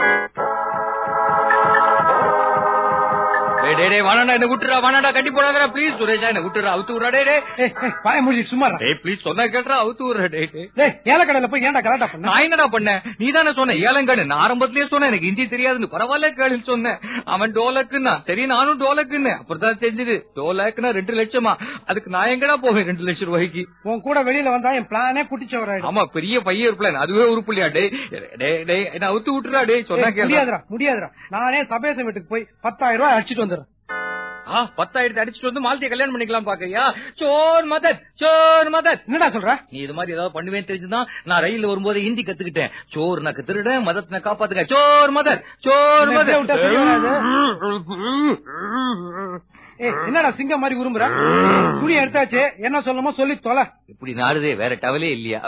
வானாடா என்ன விட்டுறா, வானாடா கட்டி போடாதா ப்ளீஸ். சுரேஷா என்ன விட்டுறா, அவுத்து விடுறா. பாய மூடி சும்மா ப்ளீஸ் சொன்னா கேட்டா அவுத்து விடுறா. ஏலக்கடையில போய் ஏன்டா கலாட்டா பண்ண? நான் என்னடா பண்ணேன்? நீ தானே சொன்ன ஏலங்கன்னு. நான் ஆரம்பத்திலேயே சொன்னேன் எனக்கு ஹிந்தி தெரியாதுன்னு. பரவாயில்ல கேளுன்னு சொன்னேன். அவன் டோலக்குன்னா தெரியும், நானும் டோலக்குன்னு. அப்புறம் தெரிஞ்சது டோலக்குன்னா 2 லட்சமா. அதுக்கு நான் எங்கடா போவேன் 2 லட்சம் ரூபாய்க்கு? உன் கூட வெளியில வந்தா என் பிளானே குட்டிச்சவராயிடும். ஆமா பெரிய பையன் பிளான், அதுவே ஒரு புள்ளியா. என்ன அவுத்து விட்டுறா. சொன்னா முடியாதுடா முடியாதுடா. நானே சபேசம் வீட்டுக்கு போய் 10,000 ரூபாய் அடிச்சுட்டு வந்துடுறேன். 10,000 அடிச்சுட்டு வந்து மாலத்திய கல்யாணம் பண்ணிக்கலாம் பாக்கையா? சோர் மதத் சோர் மதத். என்னடா சொல்ற? நீ இது மாதிரி ஏதாவது பண்ணுவேன்னு தெரிஞ்சுதான் நான் ரயில்ல வரும்போது ஹிந்தி கத்துக்கிட்டேன். சோர் நக்கு திருட, மதத் ந காப்பாத்துக்க. சோர் மதத் சோர் மதத். என்னடா சிங்கம் மாதிரி உருமுற? துணி எடுத்தாச்சு, என்ன சொல்லணுமோ சொல்லி தொலை. இப்படி நாடுதே, வேற டவலே இல்லையா?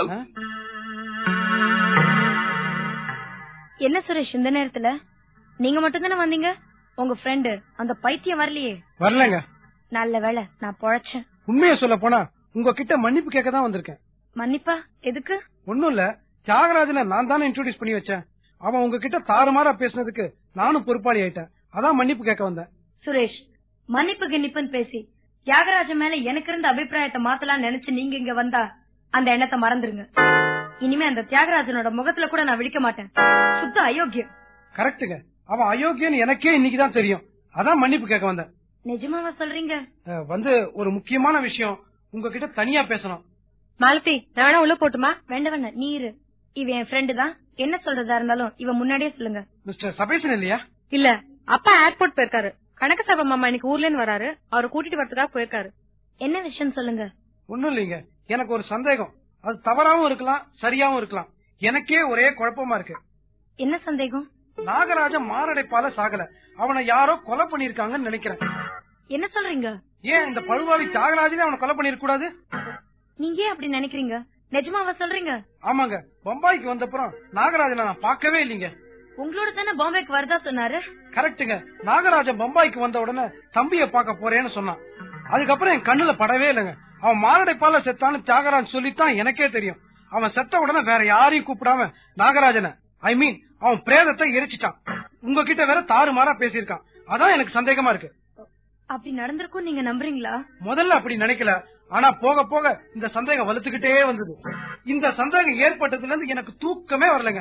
என்ன சுரேஷ் இந்த நேரத்துல? நீங்க மட்டும் தானே வந்தீங்க? உங்க ஃப்ரெண்டு அந்த பைத்தியம் வரலையே? வரலங்க. நல்ல வேளை நான் பொழைச்சேன். உண்மையை சொல்ல போனா உங்ககிட்ட மன்னிப்பு கேட்க தான் வந்திருக்கேன். மன்னிப்பா? எதுக்கு? ஒண்ணும் இல்ல, தியாகராஜனை நான் தானே இன்ட்ரோடியூஸ் பண்ணி வச்சேன். அவன் உங்ககிட்ட தாறுமாறா பேசினதுக்கு நானும் பொறுப்பாளி ஆயிட்டேன். அதான் மன்னிப்பு கேட்க வந்தேன். சுரேஷ், மன்னிப்பு கிண்ணிப்புன்னு பேசி தியாகராஜன் மேல எனக்கு இருந்த அபிப்பிராயத்தை மாத்தலாம் நினைச்சு நீங்க இங்க வந்தா அந்த எண்ணத்தை மறந்துருங்க. இனிமே அந்த தியாகராஜனோட முகத்துல கூட நான் விழிக்க மாட்டேன். சுத்த அயோக்கியம். கரெக்டுங்க, அவன் அயோக்கியன்னு எனக்கே இன்னைக்குதான் தெரியும். அதான் மன்னிப்பு கேட்க வந்தேன். நிஜமாவா சொல்றீங்க? வந்து ஒரு முக்கியமான விஷயம் உங்ககிட்ட தனியா பேசணும். மாலதி, நானும் உள்ள போட்டுமா? வேண்டாம் வேண்டாம், நீ இரு. இவ என் ஃப்ரெண்டு தான். என்ன சொல்றதா இருந்தாலும் இவ முன்னாடியே சொல்லுங்க. மிஸ்டர் சபேசன் இல்லையா? இல்ல, அப்பா ஏர்போர்ட் போயிருக்காரு. கனகசபா மாமா இன்னைக்கு ஊர்ல இருந்து வராரு. அவரை கூட்டிட்டு வரதுக்காக போயிருக்காரு. என்ன விஷயம் சொல்லுங்க. ஒண்ணும் இல்லைங்க, எனக்கு ஒரு சந்தேகம். அது தவறாவும் இருக்கலாம், சரியாவும் இருக்கலாம். எனக்கே ஒரே குழப்பமா இருக்கு. என்ன சந்தேகம்? நாகராஜன் மாரடைப்பால சாகல, அவனை யாரோ கொலை பண்ணிருக்காங்கன்னு நினைக்கிறேன். என்ன சொல்றீங்க? ஏன் இந்த பழுவாவி தியாகராஜனே அவனை கொலை பண்ணிருக்க கூடாது? நீங்க ஏன் அப்படி நினைக்கிறீங்க? நிஜமாவா சொல்றீங்க? ஆமாங்க, பம்பாய்க்கு வந்தப்புறம் நாகராஜனை நான் பார்க்கவே இல்லைங்க. உங்களோட தானே பாம்பேக்கு வரதா சொன்னாரு? கரெக்டுங்க, நாகராஜன் பம்பாய்க்கு வந்த உடனே தம்பிய பார்க்க போறேன்னு சொன்னான். அதுக்கப்புறம் என் கண்ணுல படவே இல்லைங்க. அவன் மாரடைப்பால செத்தான்னு தியாகராஜ் சொல்லித்தான் எனக்கே தெரியும். அவன் செத்த உடனே வேற யாரையும் கூப்பிடாம நாகராஜனை, ஐ மீன் அவன் பிரேதத்தை எரிச்சிட்டான். உங்ககிட்ட வேற தாறுமாறா பேசியிருக்கான். அதான் எனக்கு சந்தேகமா இருக்கு. அப்படி நடந்திருக்கும் நீங்க நம்புறீங்களா? முதல்ல அப்படி நினைக்கல, ஆனா போக போக இந்த சந்தேகம் வலுத்துக்கிட்டே வந்தது. இந்த சந்தேகம் ஏற்பட்டதுல இருந்து எனக்கு தூக்கமே வரலங்க.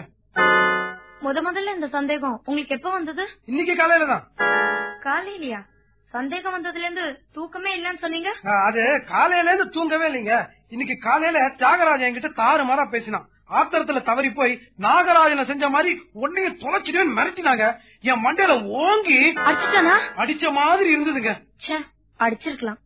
முதல்ல இந்த சந்தேகம் உங்களுக்கு எப்ப வந்தது? இன்னைக்கு காலையில தான். காலையிலயா? சந்தேகம் வந்ததுல இருந்து தூக்கமே இல்லன்னு சொன்னீங்க. அது காலையில இருந்து தூங்கவே இல்லைங்க. இன்னைக்கு காலையில தியாகராஜன் என்கிட்ட தாறுமாறா பேசினான். ஆத்திரத்துல தவறி போய் நாகராஜனை செஞ்ச மாதிரி உன்னையும் தொலைச்சிடுவேன்னு மிரட்டினாங்க. என் மண்டையில ஓங்கி அடிச்சுட்டானா? அடிச்ச மாதிரி இருந்ததுங்க. அடிச்சிருக்கலாம்.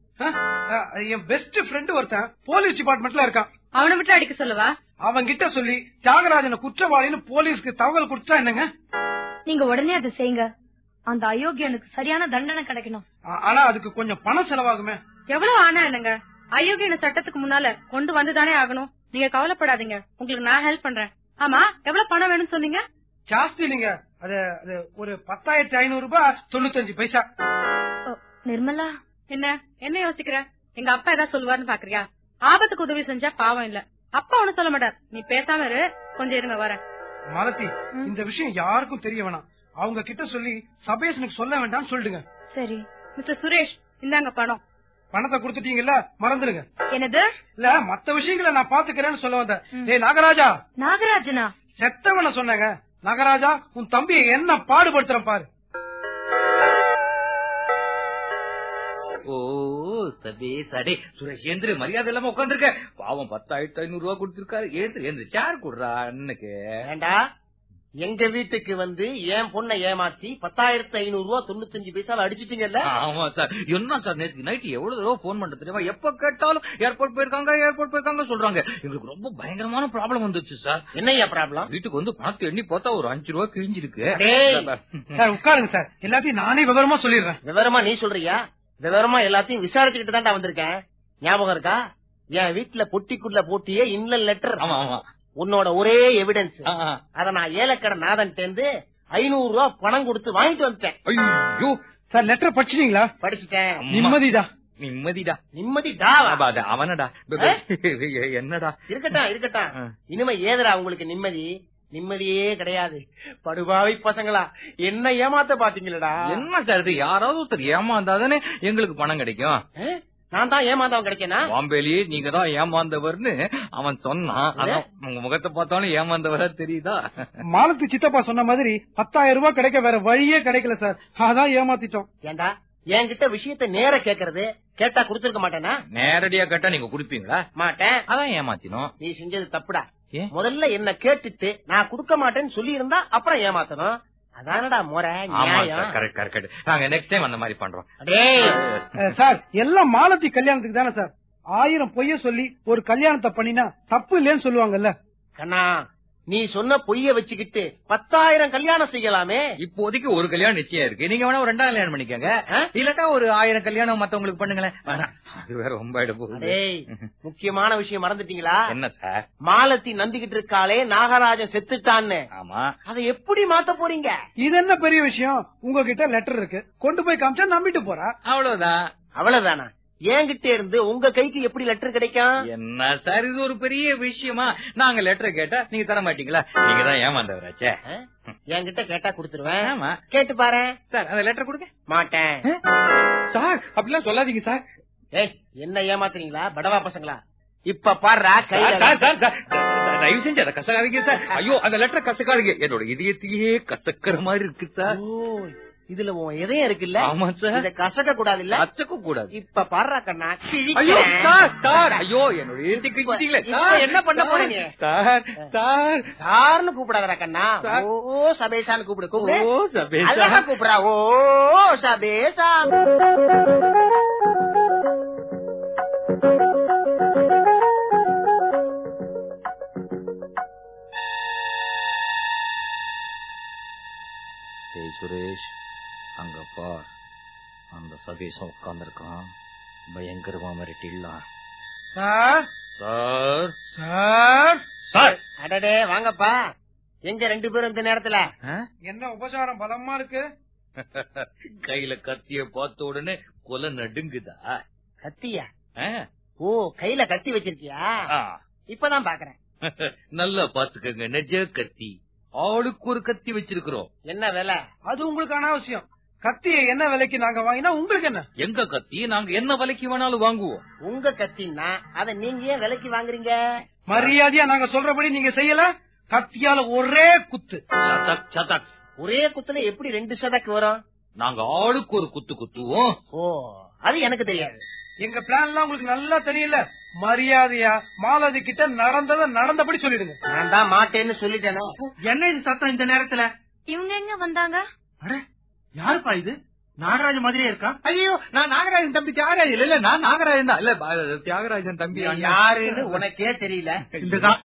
என் பெஸ்ட் ஃப்ரெண்ட் ஒருத்தன் போலீஸ் டிபார்ட்மெண்ட்ல இருக்கான். அவனை விட்டு அடிக்க சொல்லவா? அவன் கிட்ட சொல்லி தியாகராஜனை குற்றவாளின்னு போலீஸ்க்கு தகவல் கொடுத்தா என்னங்க? நீங்க உடனே அதை செய்யுங்க. அந்த அயோக்கியனுக்கு சரியான தண்டனை கிடைக்கணும். ஆனா அதுக்கு கொஞ்சம் பணம் செலவாகுமே. எவ்வளவு ஆனா என்னங்க, அயோக்கியன சட்டத்துக்கு முன்னால கொண்டு வந்துதானே ஆகணும். நீங்க கவலைப்படாதீங்க, உங்களுக்கு நான் ஹெல்ப் பண்றேன். ஆமா, எவ்வளவு பணம் வேணும்னு சொன்னீங்க? ஜாஸ்தி இல்லைங்க, அது ஒரு 10,500 ரூபாய் 95 பைசா. நிர்மலா, என்ன யோசிக்கிற? எங்க அப்பா ஏதாவது சொல்லுவாருன்னு பாக்குறியா? ஆபத்துக்கு உதவி செஞ்சா பாவம் இல்ல, அப்பா ஒண்ணு சொல்ல மாட்டார். நீ பேசாம இரு, கொஞ்சம் இருங்க வரேன். மாலதி, இந்த விஷயம் யாருக்கும் தெரிய வேணாம். அவங்க கிட்ட சொல்லி சபேஷனுக்கு சொல்ல வேண்டாம் சொல்லிடுங்க. சரி. மிஸ்டர் சுரேஷ், இந்தாங்க பணம். பணத்தை கொடுத்துட்டீங்கல்ல, மறந்துடுங்க. என்னது? இல்ல, மத்த விஷயங்களை நான் பாத்துக்கிறேன்னு சொல்ல வந்தேன். ஏய் நாகராஜா. நாகராஜனா? செத்தவன சொன்னாங்க. நாகராஜா, உன் தம்பியை என்ன பாடுபடுத்துறேன் பாரு. ஓ சபேஷ், அடே சுரேஷ் ஏந்திரு, மரியாதை இல்லாம உட்காந்துருக்க. பாவம் 10,500 ரூபாய் கொடுத்திருக்காரு. ஏந்திரு சேர் கொடுறா அண்ணனுக்கு. ஏண்டா எங்க வீட்டுக்கு வந்து என் பொண்ணை ஏமாத்தி 10,500 ரூபாய் 95 பைசால அடிச்சிட்டீங்கல்ல? ஆமா சார். என்ன சார், நேற்று நைட் எவ்வளவு தடவை போன் பண்ண தெரியுமா? எப்ப கேட்டாலும் ஏர்போர்ட் போயிருக்காங்க சொல்றாங்க. எங்களுக்கு ரொம்ப பயங்கரமான ப்ராப்ளம் வந்துச்சு சார். என்னையா ப்ராப்ளம்? வீட்டுக்கு வந்து பணத்தை எண்ணி பார்த்தா ஒரு 5 ரூபாய் கிழிஞ்சிருக்கு. சார் உட்காருங்க சார், எல்லாத்தையும் நானே விவரமா சொல்லிடுறேன். விவரமா நீ சொல்றியா? விவரமா எல்லாத்தையும் விசாரிச்சுக்கிட்டு தான் வந்திருக்கேன். ஞாபகம் இருக்கா? என் வீட்டுல பொட்டிக்குள்ள போட்டியே இன்லன் லெட்டர். ஆமா ஆமா, உன்னோட ஒரே எவிடன்ஸ். அத நான் ஏலக்கடை நாதன் சேர்ந்து 500 ரூபாய் பணம் கொடுத்து வாங்கிட்டு வந்துட்டேன். ஐயோ சார், லெட்டர் படிச்சிட்டீங்களா? படிச்சுட்டேன். நிம்மதிடா அவனடா. என்னடா இருக்கட்டும். இனிமே ஏதரா உங்களுக்கு நிம்மதி? நிம்மதியே கிடையாது. படுபாவை பசங்களா என்ன ஏமாத்த பாத்தீங்களடா? என்ன சார் இது, யாராவது ஒருத்தர் ஏமாந்தாதானே எங்களுக்கு பணம் கிடைக்கும். நான் தான் ஏமாந்தவன் கிடைக்கேனா? பாம்பேலி நீங்க தான் ஏமாந்தவர்னு அவன் சொன்னான். அதான் உங்க முகத்தை பார்த்தாலும் ஏமாந்தவரா தெரியுதா? மாலத்து சித்தப்பா சொன்ன மாதிரி 10,000 ரூபாய் கிடைக்க வேற வழியே கிடைக்கல சார். அதான் ஏமாத்திட்டோம். ஏண்டா என்கிட்ட விஷயத்த நேர கேக்குறது, கேட்டா குடுத்திருக்க மாட்டேனா? நேரடியா கேட்டா நீங்க குடுப்பீங்களா? மாட்டேன். அதான் ஏமாத்தினோம். நீ செஞ்சது தப்புடா. முதல்ல என்ன கேட்டுட்டு நான் குடுக்க மாட்டேன்னு சொல்லி இருந்தா அப்புறம் ஏமாத்தணும். அதானடா முறை, நியாயம். நாங்க நெக்ஸ்ட் டைம் அந்த மாதிரி பண்றோம். சார் எல்லாம் மாலத்தி கல்யாணத்துக்கு தானே சார். 1000 பொய்ய சொல்லி ஒரு கல்யாணத்தை பண்ணினா தப்பு இல்லன்னு சொல்லுவாங்கல்ல. கண்ணா நீ சொன்ன பொய்ய வச்சுக்கிட்டு 10,000 கல்யாணம் செய்யலாமே. இப்போதைக்கு ஒரு கல்யாணம் நிச்சயம் இருக்கு. நீங்க வேணா ஒரு 2ஆம் கல்யாணம் பண்ணிக்கங்க. இல்லட்டா ஒரு 1000 கல்யாணம் மத்தவங்களுக்கு பண்ணுங்களேன். அது வேற ரொம்ப முக்கியமான விஷயம் மறந்துட்டீங்களா? என்ன சார்? மாலத்தி நம்பிக்கிட்டு இருக்காளே நாகராஜன் செத்துட்டான்னு. ஆமா, அதை எப்படி மாத்த போறீங்க? இது என்ன பெரிய விஷயம்? உங்ககிட்ட லெட்டர் இருக்கு, கொண்டு போய் காமிச்சா நம்பிட்டு போறா. அவ்வளவுதான். அவ்வளவுதானா? என்கிட்ட இருந்து உங்க கைக்கு எப்படி லெட்டர் கிடைக்கும்? என்ன சார் இது ஒரு பெரிய விஷயமா? நாங்க லெட்டர் கேட்டா நீங்க தர மாட்டீங்களா? நீங்க தான் ஏமாந்தவராச்சே. என்கிட்ட கேட்டா குடுத்துருவேன். கேட்டு பாரு சார். அந்த லெட்டர் கொடுங்க. மாட்டேன் சார். அப்படிலாம் சொல்லாதீங்க சார். ஏய் என்ன ஏமாத்துறீங்களா படவா பசங்களா? இப்ப பாரு தயவு செஞ்சு அதை கசக்காதீங்க சார். ஐயோ அந்த லெட்டர் கசக்காதீங்க. என்னோட இதயத்தையே கசக்கிற மாதிரி இருக்கு சார். இதுல உன் இதயம் இருக்குல்ல? ஆமா சார். இத கசக்க கூடாது இல்ல? கசக்க கூடாது. இப்ப பாரு கண்ணா. ஐயோ சார். ஐயோ என்னோட இதயத்தை கிழிச்சிட்டீங்களே சார். என்ன பண்ண போறீங்க? சார் சார் சார்னு கூப்பிடாதடா கண்ணா. ஓ சபேஷான்னு கூப்பிடு. கூப்பிடு. ஓ சபேஷா கூப்பிடா. ஓ சபேஷா. சுரேஷ் அங்க பார், அந்த சபேஷம் உட்கார்ந்து இருக்கான். பயங்கரமா மிரட்டிடலாம். Sir sir sir sir. அடடே வாங்கப்பா. எங்க 2 பேரும் இந்த நேரத்துல? என்ன உபசாரம் பலமா இருக்கு? கையில கத்திய பார்த்த உடனே கொலை நடுங்குதா? கத்தியா? ஓ கையில கத்தி வச்சிருக்கியா? இப்பதான் பாக்குறேன். நல்லா பாத்துக்கங்க, நெஜ கத்தி. ஆளுக்கு ஒரு கத்தி வச்சிருக்கிறோம். என்ன விலை? அது உங்களுக்கு அனாவசியம். கத்தியை என்ன விலைக்கு நாங்க வாங்கினா உங்களுக்கு என்ன? எங்க கத்தி நாங்க என்ன விலைக்கு வேணாலும் வாங்குவோம். உங்க கத்தின்னா அத நீங்க ஏன் விலைக்கு வாங்குறீங்க? மரியாதையா நாங்க சொல்றபடி நீங்க செய்யல. கத்தியால ஒரே குத்து. சதக் சதக். ஒரே குத்துல எப்படி 2 சதக்கு வரும்? நாங்க ஆளுக்கு ஒரு குத்து குத்துவோம். ஓ அது எனக்கு தெரியாது. எங்க பிளான் எல்லாம் உங்களுக்கு நல்லா தெரியல. மரியாதையா மாலதி கிட்ட நடந்தத நடந்தபடி சொல்லிடுங்க. நான் தான் மாட்டேன்னு சொல்லிட்டேனே. என்ன இது சத்தம் இந்த நேரத்துல? இவங்க எங்க வந்தாங்க? அட யாருப்பா இது? நாகராஜ மாதிரியே இருக்கா? ஐயோ நான் நாகராஜன் தம்பி தியாகராஜன். இல்ல நான் நாகராஜன் தான். இல்ல தியாகராஜன் தம்பி யாருன்னு உனக்கே தெரியல. இந்த